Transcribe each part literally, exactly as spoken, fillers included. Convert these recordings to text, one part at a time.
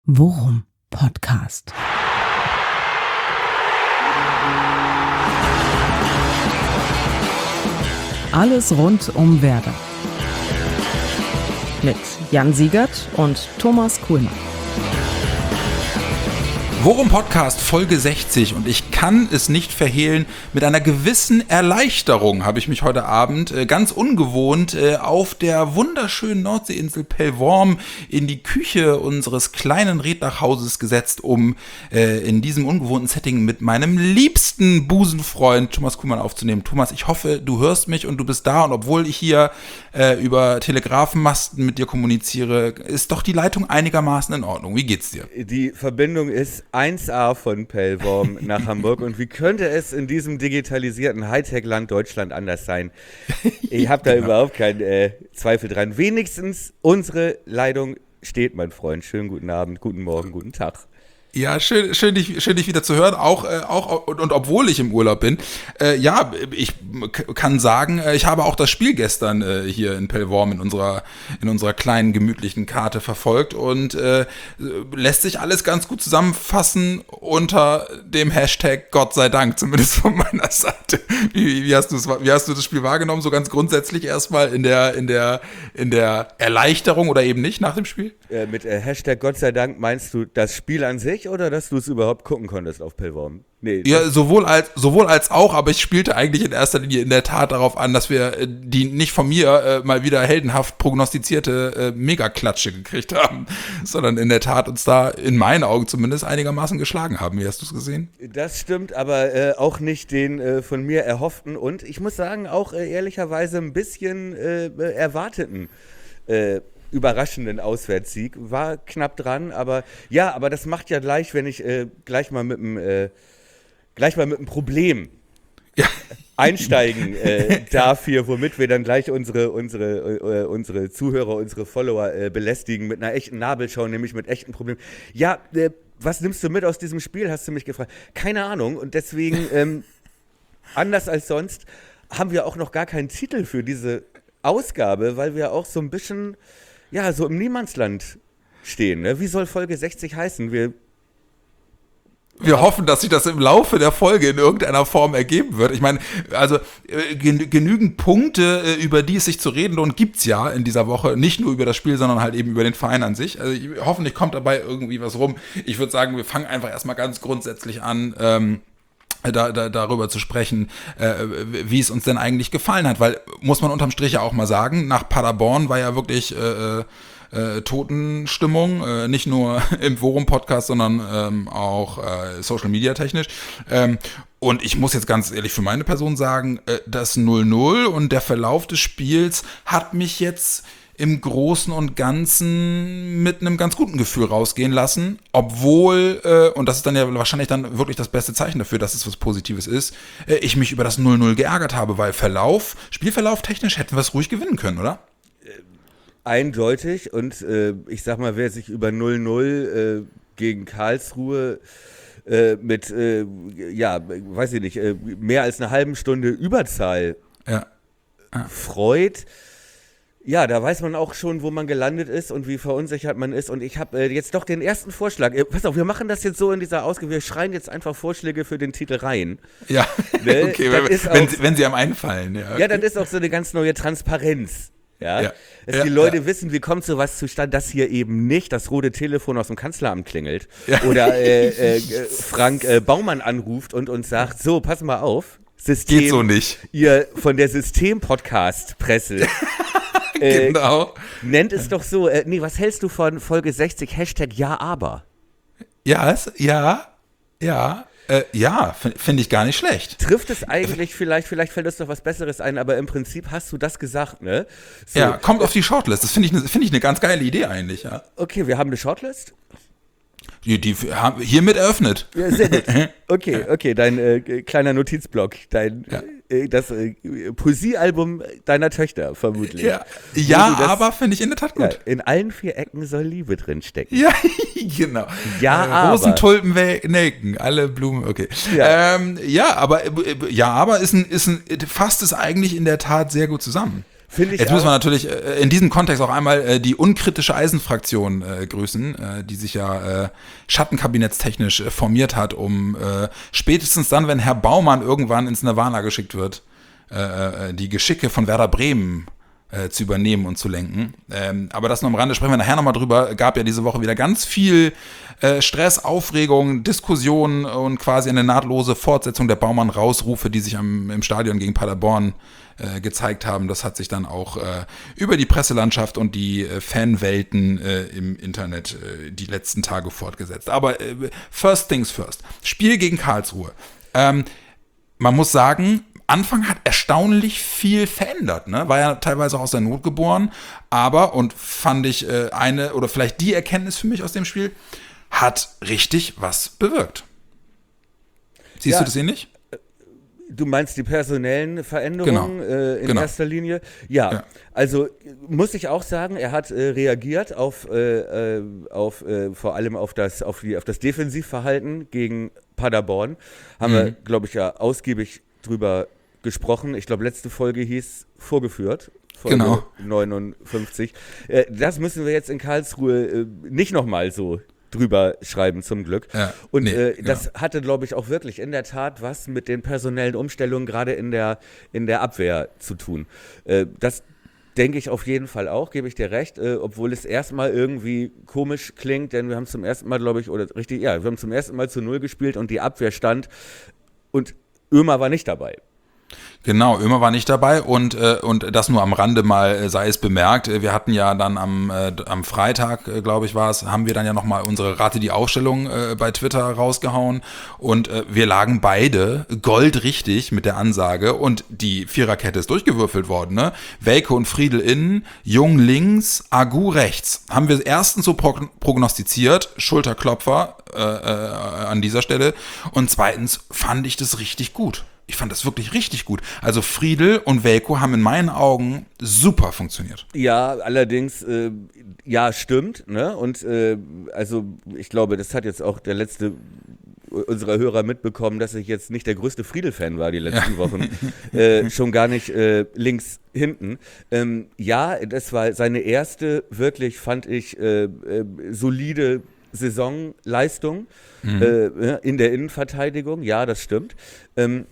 Worum Podcast. Alles rund um Werder. Mit Jan Siegert und Thomas Kuhlmann. Worum Podcast Folge sechzig, und ich kann es nicht verhehlen, mit einer gewissen Erleichterung habe ich mich heute Abend äh, ganz ungewohnt äh, auf der wunderschönen Nordseeinsel Pellworm in die Küche unseres kleinen Reetdachhauses gesetzt, um äh, in diesem ungewohnten Setting mit meinem liebsten Busenfreund Thomas Kuhlmann aufzunehmen. Thomas, ich hoffe, du hörst mich und du bist da, und obwohl ich hier äh, über Telegrafenmasten mit dir kommuniziere, ist doch die Leitung einigermaßen in Ordnung. Wie geht's dir? Die Verbindung ist eins a von Pellworm nach Hamburg, und wie könnte es in diesem digitalisierten Hightech-Land Deutschland anders sein? Ich habe da genau. überhaupt keinen äh, Zweifel dran. Wenigstens unsere Leitung steht, mein Freund. Schönen guten Abend, guten Morgen, guten Tag. Ja, schön, schön, dich, schön dich wieder zu hören, auch, äh, auch und, und obwohl ich im Urlaub bin. Äh, ja, ich k- kann sagen, äh, ich habe auch das Spiel gestern äh, hier in Pellworm in unserer in unserer kleinen gemütlichen Karte verfolgt, und äh, lässt sich alles ganz gut zusammenfassen unter dem Hashtag Gott sei Dank, zumindest von meiner Seite. Wie, wie hast du es, wie hast du das Spiel wahrgenommen? So ganz grundsätzlich erstmal in der in der in der Erleichterung oder eben nicht nach dem Spiel? Äh, mit äh, Hashtag Gott sei Dank meinst du das Spiel an sich, oder dass du es überhaupt gucken konntest auf Pellworm? Nee. Ja, sowohl als, sowohl als auch, aber ich spielte eigentlich in erster Linie in der Tat darauf an, dass wir äh, die nicht von mir äh, mal wieder heldenhaft prognostizierte äh, Megaklatsche gekriegt haben, sondern in der Tat uns da, in meinen Augen zumindest, einigermaßen geschlagen haben. Wie hast du es gesehen? Das stimmt, aber äh, auch nicht den äh, von mir erhofften und ich muss sagen, auch äh, ehrlicherweise ein bisschen äh, erwarteten äh, überraschenden Auswärtssieg. War knapp dran, aber ja, aber das macht ja gleich, wenn ich äh, gleich mal mit dem äh, gleich mal mit einem Problem ja. einsteigen äh, darf hier, womit wir dann gleich unsere unsere äh, unsere Zuhörer, unsere Follower äh, belästigen mit einer echten Nabelschau, nämlich mit echten Problemen. Ja, äh, was nimmst du mit aus diesem Spiel, hast du mich gefragt. Keine Ahnung, und deswegen ähm, anders als sonst haben wir auch noch gar keinen Titel für diese Ausgabe, weil wir auch so ein bisschen ja, so im Niemandsland stehen. Ne? Wie soll Folge sechzig heißen? Wir, Wir hoffen, dass sich das im Laufe der Folge in irgendeiner Form ergeben wird. Ich meine, also äh, gen- genügend Punkte, äh, über die es sich zu reden lohnt, gibt's ja in dieser Woche. Nicht nur über das Spiel, sondern halt eben über den Verein an sich. Also ich, hoffentlich kommt dabei irgendwie was rum. Ich würde sagen, wir fangen einfach erstmal ganz grundsätzlich an, ähm, Da, da, darüber zu sprechen, äh, wie es uns denn eigentlich gefallen hat, weil, muss man unterm Strich ja auch mal sagen, nach Paderborn war ja wirklich äh, äh, Totenstimmung, äh, nicht nur im Forum-Podcast, sondern ähm, auch äh, Social-Media-technisch. Ähm, und ich muss jetzt ganz ehrlich für meine Person sagen, äh, das null null und der Verlauf des Spiels hat mich jetzt im Großen und Ganzen mit einem ganz guten Gefühl rausgehen lassen, obwohl, äh, und das ist dann ja wahrscheinlich dann wirklich das beste Zeichen dafür, dass es was Positives ist, äh, ich mich über das null null geärgert habe, weil Verlauf, Spielverlauf technisch hätten wir es ruhig gewinnen können, oder? Eindeutig, und äh, ich sag mal, wer sich über null null äh, gegen Karlsruhe äh, mit, äh, ja, weiß ich nicht, äh, mehr als eine halben Stunde Überzahl ja. Ja. freut, ja, da weiß man auch schon, wo man gelandet ist und wie verunsichert man ist. Und ich habe äh, jetzt doch den ersten Vorschlag. Äh, pass auf, wir machen das jetzt so in dieser Ausgabe. Wir schreien jetzt einfach Vorschläge für den Titel rein. Ja, ne? okay, wenn, wenn, sie, wenn sie einem einfallen. Ja, okay. Ja, dann ist auch so eine ganz neue Transparenz. Ja, ja. dass ja, die Leute ja. wissen, wie kommt sowas zustande, dass hier eben nicht das rote Telefon aus dem Kanzleramt klingelt ja. oder äh, äh, Frank äh, Baumann anruft und uns sagt, so, pass mal auf, System, geht so nicht. Ihr von der System-Podcast-Presse äh, genau. nennt es doch so, äh, nee, was hältst du von Folge sechzig, Hashtag Ja, aber? Ja, ja, ja. Äh, ja, finde find ich gar nicht schlecht. Trifft es eigentlich vielleicht, vielleicht fällt uns doch was Besseres ein, aber im Prinzip hast du das gesagt, ne? So, ja, kommt auf die Shortlist. Das finde ich, ne, find ich eine ganz geile Idee eigentlich, ja. Okay, wir haben eine Shortlist. Die, die haben wir hiermit eröffnet. Ja, sehr gut. Okay, okay, dein äh, kleiner Notizblock, dein ja. äh, das äh, Poesiealbum deiner Töchter vermutlich. Ja, ja das, aber finde ich in der Tat gut. Ja, in allen vier Ecken soll Liebe drin stecken. Ja, genau. Ja, äh, aber. Rosen, Tulpen, Nelken, alle Blumen, okay. Ja, ähm, ja aber äh, ja, aber ist ein, ist ein, fasst es eigentlich in der Tat sehr gut zusammen. Finde ich Jetzt auch. müssen wir natürlich äh, in diesem Kontext auch einmal äh, die unkritische Eisenfraktion äh, grüßen, äh, die sich ja äh, schattenkabinettstechnisch äh, formiert hat, um äh, spätestens dann, wenn Herr Baumann irgendwann ins Nirvana geschickt wird, äh, äh, die Geschicke von Werder Bremen äh, zu übernehmen und zu lenken. Ähm, aber das nur am Rande, sprechen wir nachher nochmal drüber. Gab ja diese Woche wieder ganz viel äh, Stress, Aufregung, Diskussionen und quasi eine nahtlose Fortsetzung der Baumann-Rausrufe, die sich am, im Stadion gegen Paderborn äh, gezeigt haben. Das hat sich dann auch äh, über die Presselandschaft und die äh, Fanwelten äh, im Internet äh, die letzten Tage fortgesetzt. Aber äh, first things first. Spiel gegen Karlsruhe. Ähm, man muss sagen, Anfang hat erstaunlich viel verändert, ne? War ja teilweise auch aus der Not geboren, aber, und fand ich äh, eine, oder vielleicht die Erkenntnis für mich aus dem Spiel, hat richtig was bewirkt. Siehst Ja. du das ähnlich? Du meinst die personellen Veränderungen Genau. äh, in Genau. erster Linie? Ja, Ja. also muss ich auch sagen, er hat äh, reagiert auf, äh, äh, auf äh, vor allem auf das, auf, die, auf das Defensivverhalten gegen Paderborn. Haben Mhm. wir, glaube ich, ja ausgiebig drüber gesprochen. Ich glaube, letzte Folge hieß Vorgeführt. Folge Genau. neunundfünfzig. Äh, das müssen wir jetzt in Karlsruhe äh, nicht nochmal so drüber schreiben, zum Glück. Ja, Und nee, äh, genau. das hatte, glaube ich, auch wirklich in der Tat was mit den personellen Umstellungen gerade in der, in der Abwehr zu tun. Äh, das denke ich auf jeden Fall auch, gebe ich dir recht, äh, obwohl es erstmal irgendwie komisch klingt, denn wir haben zum ersten Mal, glaube ich, oder richtig, ja, wir haben zum ersten Mal zu Null gespielt und die Abwehr stand und Ömer war nicht dabei. Genau, Ömer war nicht dabei und, äh, und das nur am Rande mal äh, sei es bemerkt. Äh, Wir hatten ja dann am, äh, am Freitag, äh, glaube ich war es, haben wir dann ja nochmal unsere Rate die Aufstellung äh, bei Twitter rausgehauen und äh, wir lagen beide goldrichtig mit der Ansage und die Viererkette ist durchgewürfelt worden. Ne? Welke und Friedel innen, Jung links, Agu rechts. Haben wir erstens so prog- prognostiziert, Schulterklopfer äh, äh, an dieser Stelle und zweitens fand ich das richtig gut. Ich fand das wirklich richtig gut. Also Friedel und Welko haben in meinen Augen super funktioniert. Ja, allerdings, äh, ja, stimmt. Ne? Und äh, also ich glaube, das hat jetzt auch der letzte unserer Hörer mitbekommen, dass ich jetzt nicht der größte Friedel-Fan war die letzten Ja. Wochen. Äh, schon gar nicht äh, links hinten. Ähm, ja, das war seine erste, wirklich, fand ich, äh, äh, solide Saisonleistung Mhm. äh, in der Innenverteidigung. Ja, das stimmt. Ähm,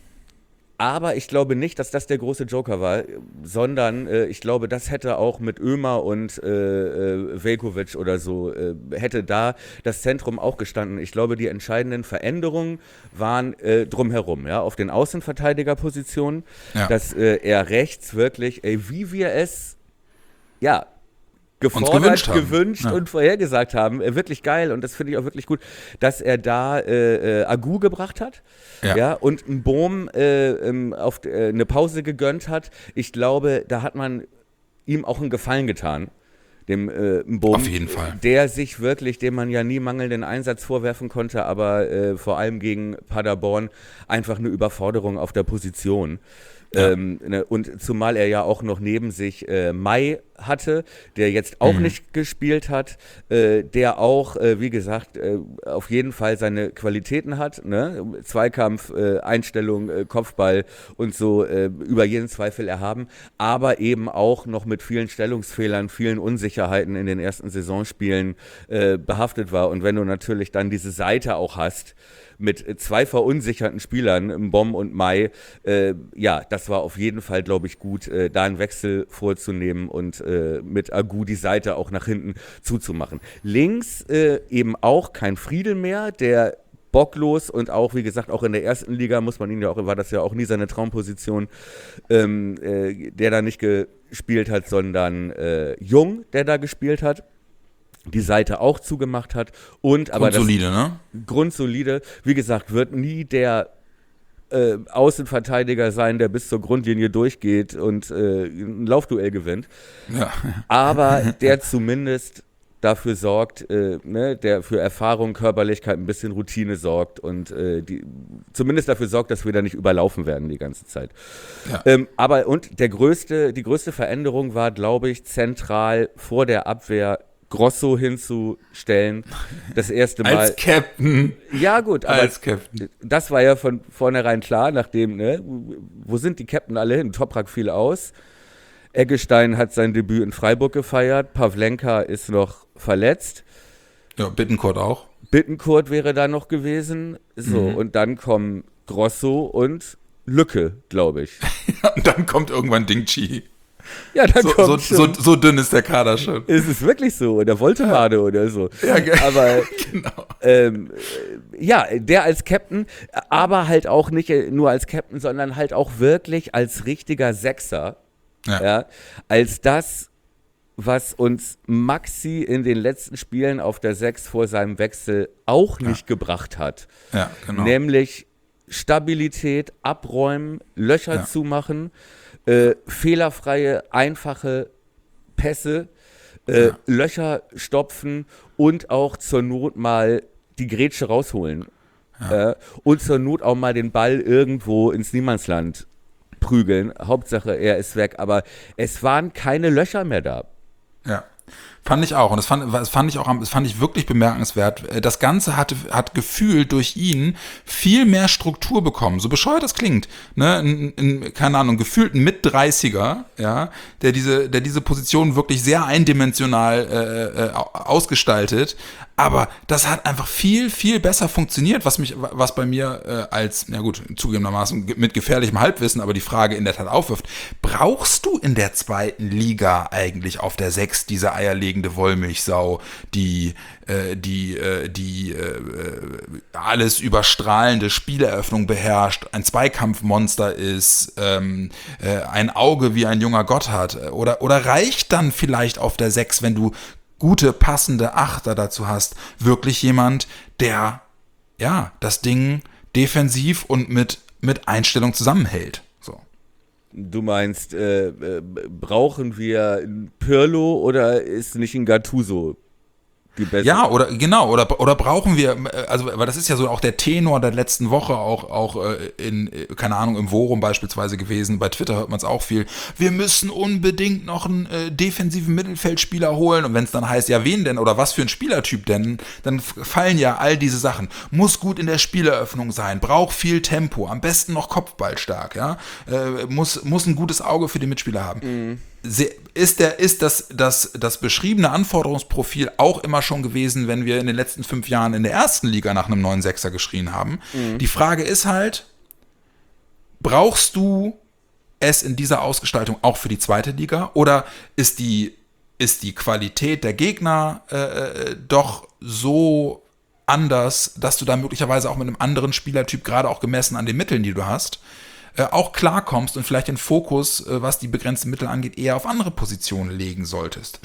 Aber ich glaube nicht, dass das der große Joker war, sondern äh, ich glaube, das hätte auch mit Ömer und äh, äh, Veljković oder so, äh, hätte da das Zentrum auch gestanden. Ich glaube, die entscheidenden Veränderungen waren äh, drumherum, ja, auf den Außenverteidigerpositionen, Ja. dass äh, er rechts wirklich, ey, wie wir es, ja, gefordert, gewünscht haben. gewünscht Ja. und vorhergesagt haben. Äh, wirklich geil und das finde ich auch wirklich gut, dass er da äh, äh, Agu gebracht hat. Ja. Ja, und ein Bohm äh, ähm, auf äh, eine Pause gegönnt hat. Ich glaube, da hat man ihm auch einen Gefallen getan, dem äh, Bohm. Auf jeden Fall. Der sich wirklich, dem man ja nie mangelnden Einsatz vorwerfen konnte, aber äh, vor allem gegen Paderborn einfach eine Überforderung auf der Position. Ja. Ähm, ne, und zumal er ja auch noch neben sich äh, Mai hatte, der jetzt auch Mhm. nicht gespielt hat, äh, der auch, äh, wie gesagt, äh, auf jeden Fall seine Qualitäten hat, ne? Zweikampf, äh, Einstellung, äh, Kopfball und so äh, über jeden Zweifel erhaben, aber eben auch noch mit vielen Stellungsfehlern, vielen Unsicherheiten in den ersten Saisonspielen äh, behaftet war. Und wenn du natürlich dann diese Seite auch hast, mit zwei verunsicherten Spielern, Bomb und Mai, äh, ja, das war auf jeden Fall, glaube ich, gut, äh, da einen Wechsel vorzunehmen und äh, mit Agu die Seite auch nach hinten zuzumachen. Links äh, eben auch kein Friedel mehr, der bocklos und auch, wie gesagt, auch in der ersten Liga muss man ihn ja auch, war das ja auch nie seine Traumposition, ähm, äh, der da nicht gespielt hat, sondern äh, Jung, der da gespielt hat. Die Seite auch zugemacht hat und aber Grundsolide, ne? das grundsolide, wie gesagt, wird nie der äh, Außenverteidiger sein, der bis zur Grundlinie durchgeht und äh, ein Laufduell gewinnt, Ja. aber der zumindest dafür sorgt, äh, ne, der für Erfahrung, Körperlichkeit, ein bisschen Routine sorgt und äh, die, zumindest dafür sorgt, dass wir da nicht überlaufen werden die ganze Zeit. Ja. Ähm, aber und der größte, die größte Veränderung war, glaube ich, zentral vor der Abwehr Grosso hinzustellen. Das erste Mal. Als Captain. Ja, gut, aber Als Captain. das war ja von vornherein klar, nachdem, ne, wo sind die Captain alle hin? Toprak fiel aus. Eggestein hat sein Debüt in Freiburg gefeiert. Pavlenka ist noch verletzt. Ja, Bittencourt auch. Bittencourt wäre da noch gewesen. So, mhm. Und dann kommen Grosso und Lücke, glaube ich. Und dann kommt irgendwann Dingchi. Ja, dann so, kommt so, so, so dünn ist der Kader schon. Ist es wirklich so? Oder Voltemade ja. oder so. Ja, ge- aber genau. Ähm, ja, der als Captain, aber halt auch nicht nur als Captain, sondern halt auch wirklich als richtiger Sechser. Ja. Ja, als das, was uns Maxi in den letzten Spielen auf der Sechs vor seinem Wechsel auch nicht ja. gebracht hat. Ja, genau. Nämlich Stabilität, abräumen, Löcher ja. zumachen, äh, fehlerfreie, einfache Pässe, äh, ja. Löcher stopfen und auch zur Not mal die Grätsche rausholen. Ja. Äh, und zur Not auch mal den Ball irgendwo ins Niemandsland prügeln. Hauptsache, er ist weg. Aber es waren keine Löcher mehr da. Ja. Fand ich auch. Und das fand, das fand ich auch, das fand ich wirklich bemerkenswert. Das Ganze hatte, hat gefühlt durch ihn viel mehr Struktur bekommen. So bescheuert das klingt. Ne? Ein, ein, keine Ahnung, gefühlt ein Mit-dreißiger, ja, der diese, der diese Position wirklich sehr eindimensional äh, äh, ausgestaltet. Aber das hat einfach viel, viel besser funktioniert, was mich, was bei mir äh, als, na gut, zugegebenermaßen mit gefährlichem Halbwissen, aber die Frage in der Tat aufwirft. Brauchst du in der zweiten Liga eigentlich auf der Sechs diese eierlegende Wollmilchsau, die, äh, die, äh, die äh, alles überstrahlende Spieleröffnung beherrscht, ein Zweikampfmonster ist, ähm, äh, ein Auge wie ein junger Gott hat? Oder, oder reicht dann vielleicht auf der Sechs, wenn du gute, passende Achter dazu hast, wirklich jemand, der, ja, das Ding defensiv und mit, mit Einstellung zusammenhält. So. Du meinst, äh, äh, brauchen wir ein Pirlo oder ist nicht ein Gattuso die beste? Ja, oder genau, oder, oder brauchen wir, also, weil das ist ja so auch der Tenor der letzten Woche, auch, auch in, keine Ahnung, im Forum beispielsweise gewesen, bei Twitter hört man es auch viel, wir müssen unbedingt noch einen äh, defensiven Mittelfeldspieler holen, und wenn es dann heißt, ja, wen denn oder was für ein Spielertyp denn, dann fallen ja all diese Sachen. Muss gut in der Spieleröffnung sein, braucht viel Tempo, am besten noch kopfballstark, ja, äh, muss, muss ein gutes Auge für die Mitspieler haben. Mhm. Ist, der, ist das, das, das beschriebene Anforderungsprofil auch immer schon gewesen, wenn wir in den letzten fünf Jahren in der ersten Liga nach einem neuen Sechser geschrien haben? Mhm. Die Frage ist halt, brauchst du es in dieser Ausgestaltung auch für die zweite Liga? Oder ist die, ist die Qualität der Gegner äh, doch so anders, dass du da möglicherweise auch mit einem anderen Spielertyp, gerade auch gemessen an den Mitteln, die du hast, auch klarkommst und vielleicht den Fokus, was die begrenzten Mittel angeht, eher auf andere Positionen legen solltest?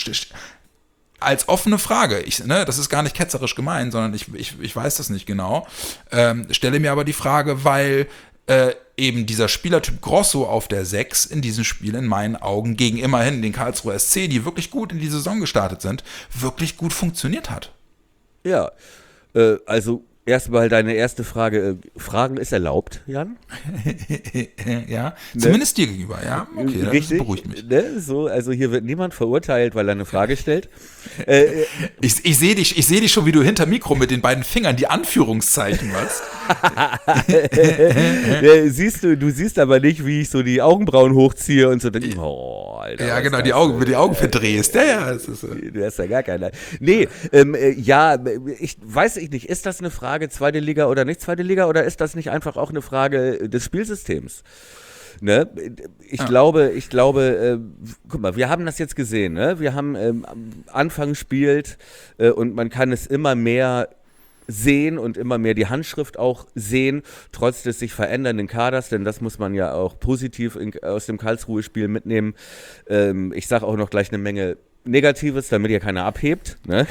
Als offene Frage, ich, ne, das ist gar nicht ketzerisch gemeint, sondern ich, ich, ich weiß das nicht genau, ähm, stelle mir aber die Frage, weil äh, eben dieser Spielertyp Grosso auf der Sechs in diesem Spiel in meinen Augen gegen immerhin den Karlsruher S C, die wirklich gut in die Saison gestartet sind, wirklich gut funktioniert hat. Ja, äh, also erstmal deine erste Frage. Fragen ist erlaubt, Jan? Ja, ne? Zumindest dir gegenüber, ja? Okay, richtig, das beruhigt mich. Ne? So, also hier wird niemand verurteilt, weil er eine Frage stellt. äh, ich ich sehe dich, ich seh dich schon, wie du hinter Mikro mit den beiden Fingern die Anführungszeichen machst. siehst du, du siehst aber nicht, wie ich so die Augenbrauen hochziehe und so denke, oh, Alter. Ja, genau, die Augen, die Augen verdrehst. Ja, ja, das ist so. Du hast ja gar keine. Nee, ähm, ja, ich weiß ich nicht, ist das eine Frage zweite Liga oder nicht zweite Liga, oder ist das nicht einfach auch eine Frage des Spielsystems? Ne? Ich ja. glaube, ich glaube, äh, guck mal, wir haben das jetzt gesehen, ne? Wir haben ähm, Anfang spielt äh, und man kann es immer mehr sehen und immer mehr die Handschrift auch sehen, trotz des sich verändernden Kaders, denn das muss man ja auch positiv in, aus dem Karlsruhe-Spiel mitnehmen. Ähm, ich sage auch noch gleich eine Menge Negatives, damit hier keiner abhebt. Ne?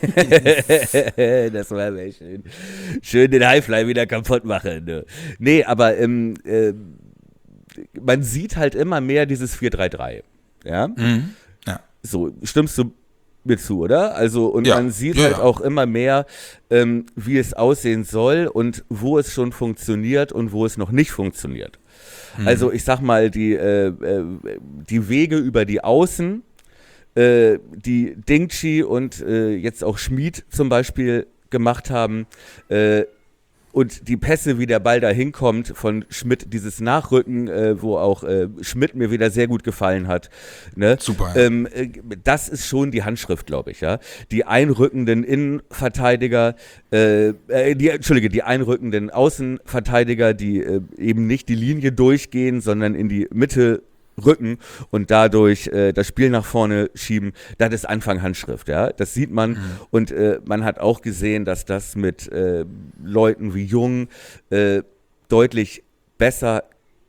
Das war mir schön. Schön den Highfly wieder kaputt machen. Ne? Nee, aber ähm, äh, man sieht halt immer mehr dieses vier drei drei. Ja? Mhm. Ja. So, stimmst du mir zu, oder? Also, und ja. man sieht ja, halt ja. auch immer mehr, ähm, wie es aussehen soll und wo es schon funktioniert und wo es noch nicht funktioniert. Mhm. Also, ich sag mal, die, äh, äh, die Wege über die Außen, die Dingchi und äh, jetzt auch Schmid zum Beispiel gemacht haben, äh, und die Pässe, wie der Ball da hinkommt von Schmidt, dieses Nachrücken, äh, wo auch äh, Schmidt mir wieder sehr gut gefallen hat. Ne? Super. Ja. Ähm, äh, das ist schon die Handschrift, glaube ich. Ja? Die einrückenden Innenverteidiger, äh, äh, die, Entschuldige, die einrückenden Außenverteidiger, die äh, eben nicht die Linie durchgehen, sondern in die Mitte rücken und dadurch äh, das Spiel nach vorne schieben, das ist Anfang Handschrift, ja, das sieht man mhm. und äh, man hat auch gesehen, dass das mit äh, Leuten wie Jung äh, deutlich besser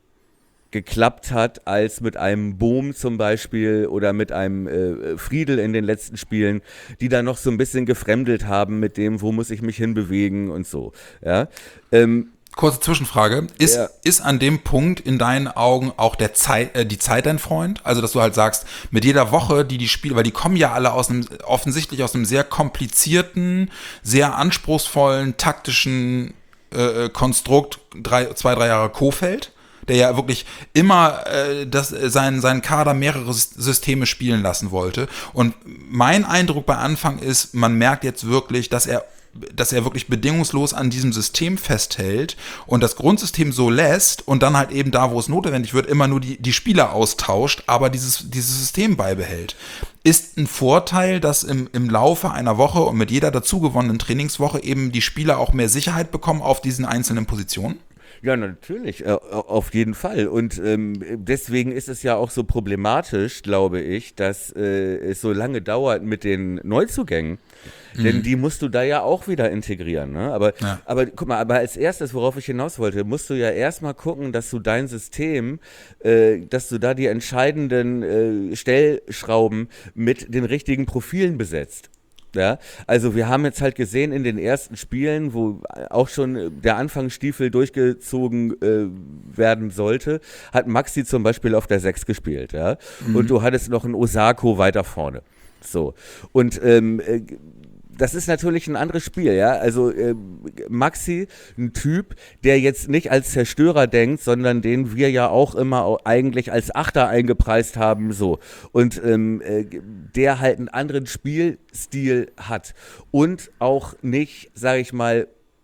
geklappt hat als mit einem Bohm zum Beispiel oder mit einem äh, Friedel in den letzten Spielen, die da noch so ein bisschen gefremdelt haben mit dem, wo muss ich mich hinbewegen und so, ja, ähm, Kurze Zwischenfrage. Ist, ja. ist an dem Punkt in deinen Augen auch der Zeit, äh, die Zeit dein Freund? Also, dass du halt sagst, mit jeder Woche, die die Spiele, weil die kommen ja alle aus einem, offensichtlich aus einem sehr komplizierten, sehr anspruchsvollen, taktischen äh, Konstrukt, drei, zwei, drei Jahre Kohfeldt, der ja wirklich immer äh, das, sein, seinen Kader mehrere Systeme spielen lassen wollte. Und mein Eindruck bei Anfang ist, man merkt jetzt wirklich, dass er dass er wirklich bedingungslos an diesem System festhält und das Grundsystem so lässt und dann halt eben da, wo es notwendig wird, immer nur die, die Spieler austauscht, aber dieses, dieses System beibehält. Ist ein Vorteil, dass im, im Laufe einer Woche und mit jeder dazugewonnenen Trainingswoche eben die Spieler auch mehr Sicherheit bekommen auf diesen einzelnen Positionen? Ja, natürlich, äh, auf jeden Fall. Und ähm, deswegen ist es ja auch so problematisch, glaube ich, dass äh, es so lange dauert mit den Neuzugängen. Mhm. Denn die musst du da ja auch wieder integrieren. Ne? Aber, ja. aber guck mal, aber als erstes, worauf ich hinaus wollte, musst du ja erstmal gucken, dass du dein System, äh, dass du da die entscheidenden äh, Stellschrauben mit den richtigen Profilen besetzt. Ja, also wir haben jetzt halt gesehen in den ersten Spielen, wo auch schon der Anfangsstiefel durchgezogen äh, werden sollte, hat Maxi zum Beispiel auf der sechs gespielt, ja, mhm. und du hattest noch einen Osako weiter vorne, so, und ähm, äh, das ist natürlich ein anderes Spiel, ja, also äh, Maxi, ein Typ, der jetzt nicht als Zerstörer denkt, sondern den wir ja auch immer eigentlich als Achter eingepreist haben, so, und ähm, äh, der halt einen anderen Spielstil hat und auch nicht, sag ich mal,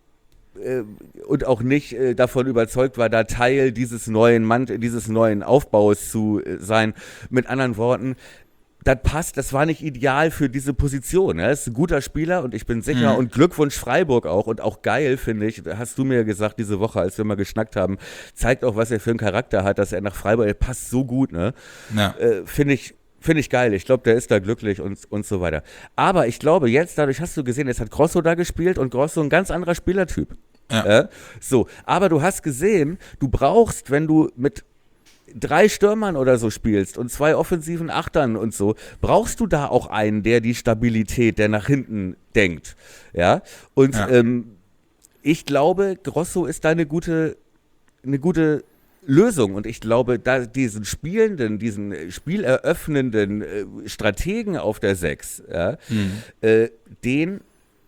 äh, und auch nicht äh, davon überzeugt war, da Teil dieses neuen Mann, dieses neuen Aufbaus zu äh, sein. Mit anderen Worten, das passt, das war nicht ideal für diese Position. Er ist ein guter Spieler und ich bin sicher, mhm. und Glückwunsch Freiburg auch und auch geil, finde ich, hast du mir gesagt diese Woche, als wir mal geschnackt haben, zeigt auch, was er für einen Charakter hat, dass er nach Freiburg, er passt so gut, ne? Ja. Äh, finde ich, finde ich geil. Ich glaube, der ist da glücklich und, und so weiter. Aber ich glaube, jetzt, dadurch hast du gesehen, jetzt hat Grosso da gespielt und Grosso ein ganz anderer Spielertyp. Ja. Äh, so, aber du hast gesehen, du brauchst, wenn du mit drei Stürmern oder so spielst und zwei offensiven Achtern und so, brauchst du da auch einen, der die Stabilität, der nach hinten denkt, ja, und ja. Ähm, ich glaube, Grosso ist da eine gute, eine gute Lösung und ich glaube, da diesen spielenden, diesen spieleröffnenden äh, Strategen auf der sechs, ja, mhm. äh, den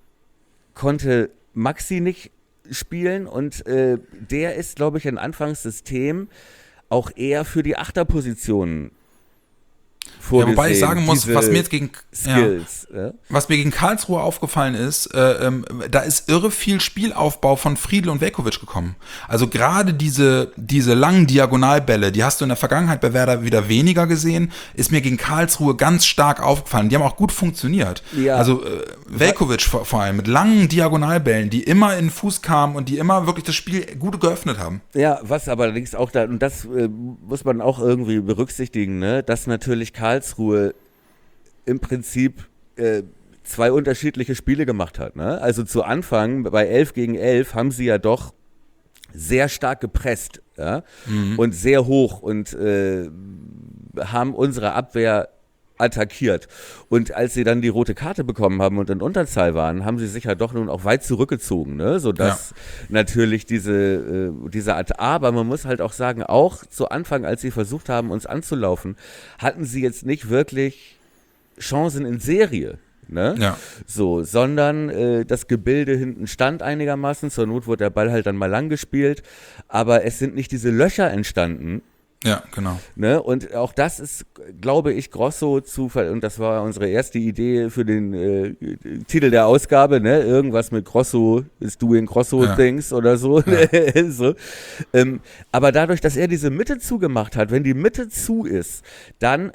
konnte Maxi nicht spielen und äh, der ist, glaube ich, ein Anfangssystem auch eher für die Achterpositionen vorgesehen. Ja, wobei ich sagen muss, was mir jetzt gegen Skills, ja, ja. was mir gegen Karlsruhe aufgefallen ist, äh, ähm, da ist irre viel Spielaufbau von Friedl und Veljković gekommen. Also gerade diese, diese langen Diagonalbälle, die hast du in der Vergangenheit bei Werder wieder weniger gesehen, ist mir gegen Karlsruhe ganz stark aufgefallen. Die haben auch gut funktioniert. Ja. Also äh, Veljković vor, vor allem mit langen Diagonalbällen, die immer in den Fuß kamen und die immer wirklich das Spiel gut geöffnet haben. Ja, was aber allerdings auch da, und das äh, muss man auch irgendwie berücksichtigen, ne, dass natürlich Karlsruhe im Prinzip äh, zwei unterschiedliche Spiele gemacht hat. Ne? Also zu Anfang, bei elf gegen elf, haben sie ja doch sehr stark gepresst, ja? Mhm. Und sehr hoch und äh, haben unsere Abwehr attackiert. Und als sie dann die rote Karte bekommen haben und in Unterzahl waren, haben sie sich ja doch nun auch weit zurückgezogen, ne? Sodass ja. natürlich diese, äh, diese Art, aber man muss halt auch sagen, auch zu Anfang, als sie versucht haben, uns anzulaufen, hatten sie jetzt nicht wirklich Chancen in Serie. Ne? Ja. So, sondern äh, das Gebilde hinten stand einigermaßen, zur Not wurde der Ball halt dann mal lang gespielt, aber es sind nicht diese Löcher entstanden, Ja, genau. Ne? Und auch das ist, glaube ich, Grosso zu, ver- und das war unsere erste Idee für den äh, Titel der Ausgabe, ne? Irgendwas mit Grosso is doing Grosso Ja. things oder so. Ja. so. Ähm, aber dadurch, dass er diese Mitte zugemacht hat, wenn die Mitte zu ist, dann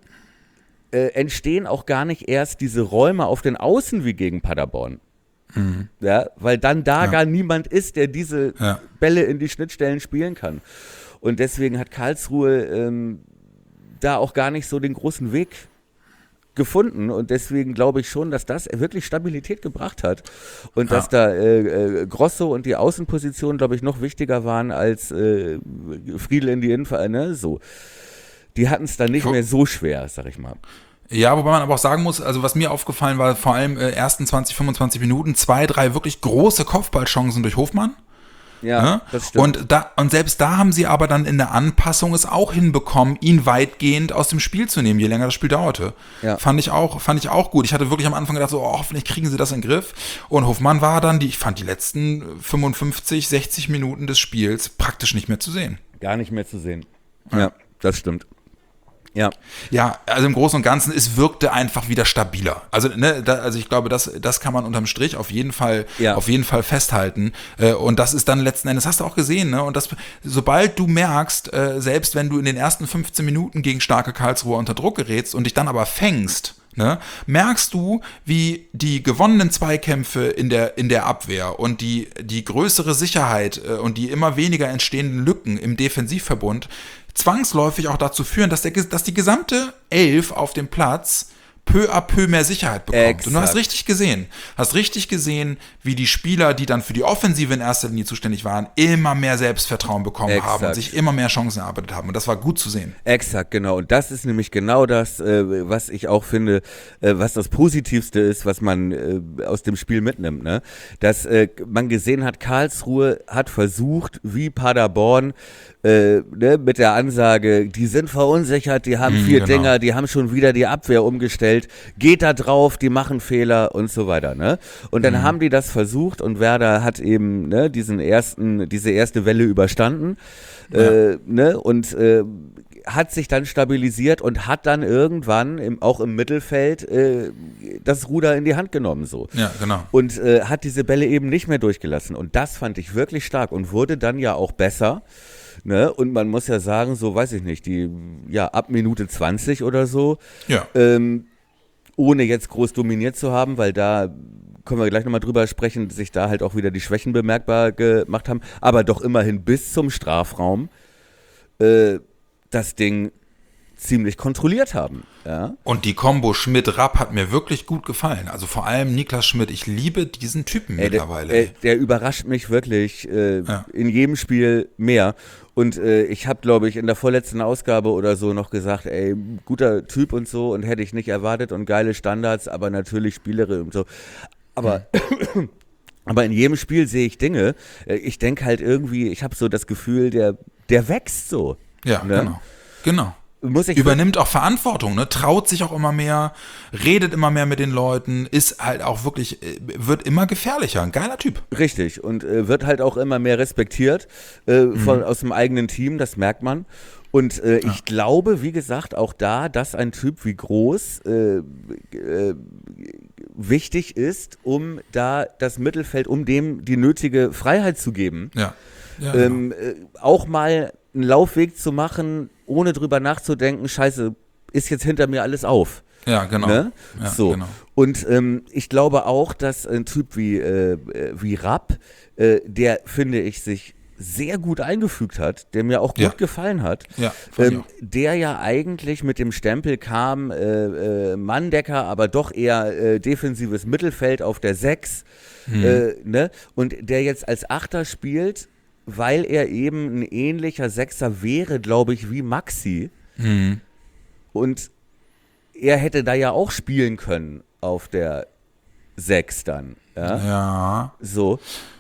äh, entstehen auch gar nicht erst diese Räume auf den Außen wie gegen Paderborn. Mhm. Ja, weil dann da Ja. gar niemand ist, der diese Ja. Bälle in die Schnittstellen spielen kann. Und deswegen hat Karlsruhe ähm, da auch gar nicht so den großen Weg gefunden. Und deswegen glaube ich schon, dass das wirklich Stabilität gebracht hat. Und Ja. dass da äh, äh, Grosso und die Außenposition, glaube ich, noch wichtiger waren als äh, Friedl in die Innenvereine. Ne? So. Die hatten es dann nicht Wo- mehr so schwer, sag ich mal. Ja, wobei man aber auch sagen muss, also was mir aufgefallen war, vor allem äh, ersten zwanzig, fünfundzwanzig Minuten, zwei, drei wirklich große Kopfballchancen durch Hofmann. Ja, Ne? das stimmt. Und, da, und selbst da haben sie aber dann in der Anpassung es auch hinbekommen, ihn weitgehend aus dem Spiel zu nehmen, je länger das Spiel dauerte. Ja. Fand ich auch, fand ich auch gut. Ich hatte wirklich am Anfang gedacht, so, oh, hoffentlich kriegen sie das in den Griff. Und Hofmann war dann, die, ich fand die letzten fünfundfünfzig, sechzig Minuten des Spiels praktisch nicht mehr zu sehen. Gar nicht mehr zu sehen. Ja, das stimmt. Ja. Ja, also im Großen und Ganzen, es wirkte einfach wieder stabiler. Also, ne, da, also ich glaube, das, das kann man unterm Strich auf jeden Fall, Ja. auf jeden Fall festhalten. Äh, Und das ist dann letzten Endes, hast du auch gesehen, ne? Und das, sobald du merkst, äh, selbst wenn du in den ersten fünfzehn Minuten gegen starke Karlsruher unter Druck gerätst und dich dann aber fängst, ne, merkst du, wie die gewonnenen Zweikämpfe in der, in der Abwehr und die, die größere Sicherheit äh, und die immer weniger entstehenden Lücken im Defensivverbund zwangsläufig auch dazu führen, dass, der, dass die gesamte Elf auf dem Platz peu à peu mehr Sicherheit bekommt. Exakt. Und du hast richtig gesehen, hast richtig gesehen, wie die Spieler, die dann für die Offensive in erster Linie zuständig waren, immer mehr Selbstvertrauen bekommen Exakt. haben und sich immer mehr Chancen erarbeitet haben. Und das war gut zu sehen. Exakt, genau. Und das ist nämlich genau das, äh, was ich auch finde, äh, was das Positivste ist, was man äh, aus dem Spiel mitnimmt. Ne? Dass äh, man gesehen hat, Karlsruhe hat versucht, wie Paderborn, äh, ne, mit der Ansage, die sind verunsichert, die haben Mm, vier genau. Dinger, die haben schon wieder die Abwehr umgestellt, geht da drauf, die machen Fehler und so weiter. Ne? Und dann haben die das versucht und Werder hat eben ne, diesen ersten, diese erste Welle überstanden. Äh, ne? Und äh, hat sich dann stabilisiert und hat dann irgendwann im, auch im Mittelfeld äh, das Ruder in die Hand genommen so. Ja, genau. Und äh, hat diese Bälle eben nicht mehr durchgelassen. Und das fand ich wirklich stark und wurde dann ja auch besser. Ne? Und man muss ja sagen, so weiß ich nicht, die ja ab Minute zwanzig oder so, Ja. ähm, ohne jetzt groß dominiert zu haben, weil da können wir gleich nochmal drüber sprechen, sich da halt auch wieder die Schwächen bemerkbar gemacht haben, aber doch immerhin bis zum Strafraum äh, das Ding ziemlich kontrolliert haben. Ja? Und die Kombo Schmidt-Rapp hat mir wirklich gut gefallen. Also vor allem Niklas Schmidt. Ich liebe diesen Typen Ey, mittlerweile. Der, der, der überrascht mich wirklich äh, Ja. in jedem Spiel mehr. Und äh, ich habe, glaube ich, in der vorletzten Ausgabe oder so noch gesagt, ey, guter Typ und so und hätte ich nicht erwartet und geile Standards, aber natürlich Spielere und so. Aber, aber in jedem Spiel sehe ich Dinge. Äh, Ich denke halt irgendwie, ich habe so das Gefühl, der, der wächst so. Ja, ne? genau. Genau. Muss ich Übernimmt auch Verantwortung, ne? Traut sich auch immer mehr, redet immer mehr mit den Leuten, ist halt auch wirklich, äh, wird immer gefährlicher. Ein geiler Typ. Richtig, und äh, wird halt auch immer mehr respektiert äh, Mhm. von, aus dem eigenen Team, das merkt man. Und äh, ich glaube, wie gesagt, auch da, dass ein Typ wie Groß äh, äh, wichtig ist, um da das Mittelfeld, um dem die nötige Freiheit zu geben. Ja. ja Ähm, äh, auch mal einen Laufweg zu machen, ohne drüber nachzudenken, scheiße, ist jetzt hinter mir alles auf. ja, genau. Ne? Ja, so. genau. Und ähm, ich glaube auch, dass ein Typ wie, äh, wie Rapp, äh, der, finde ich, sich sehr gut eingefügt hat, der mir auch gut Ja. gefallen hat, Ja, fand ich ähm, auch. der ja eigentlich mit dem Stempel kam, äh, äh, Manndecker, aber doch eher äh, defensives Mittelfeld auf der sechs, Mhm. äh, ne? Und der jetzt als Achter spielt, weil er eben ein ähnlicher Sechser wäre, glaube ich, wie Maxi. Mhm. Und er hätte da ja auch spielen können auf der sechs dann. Ja. Ja. So.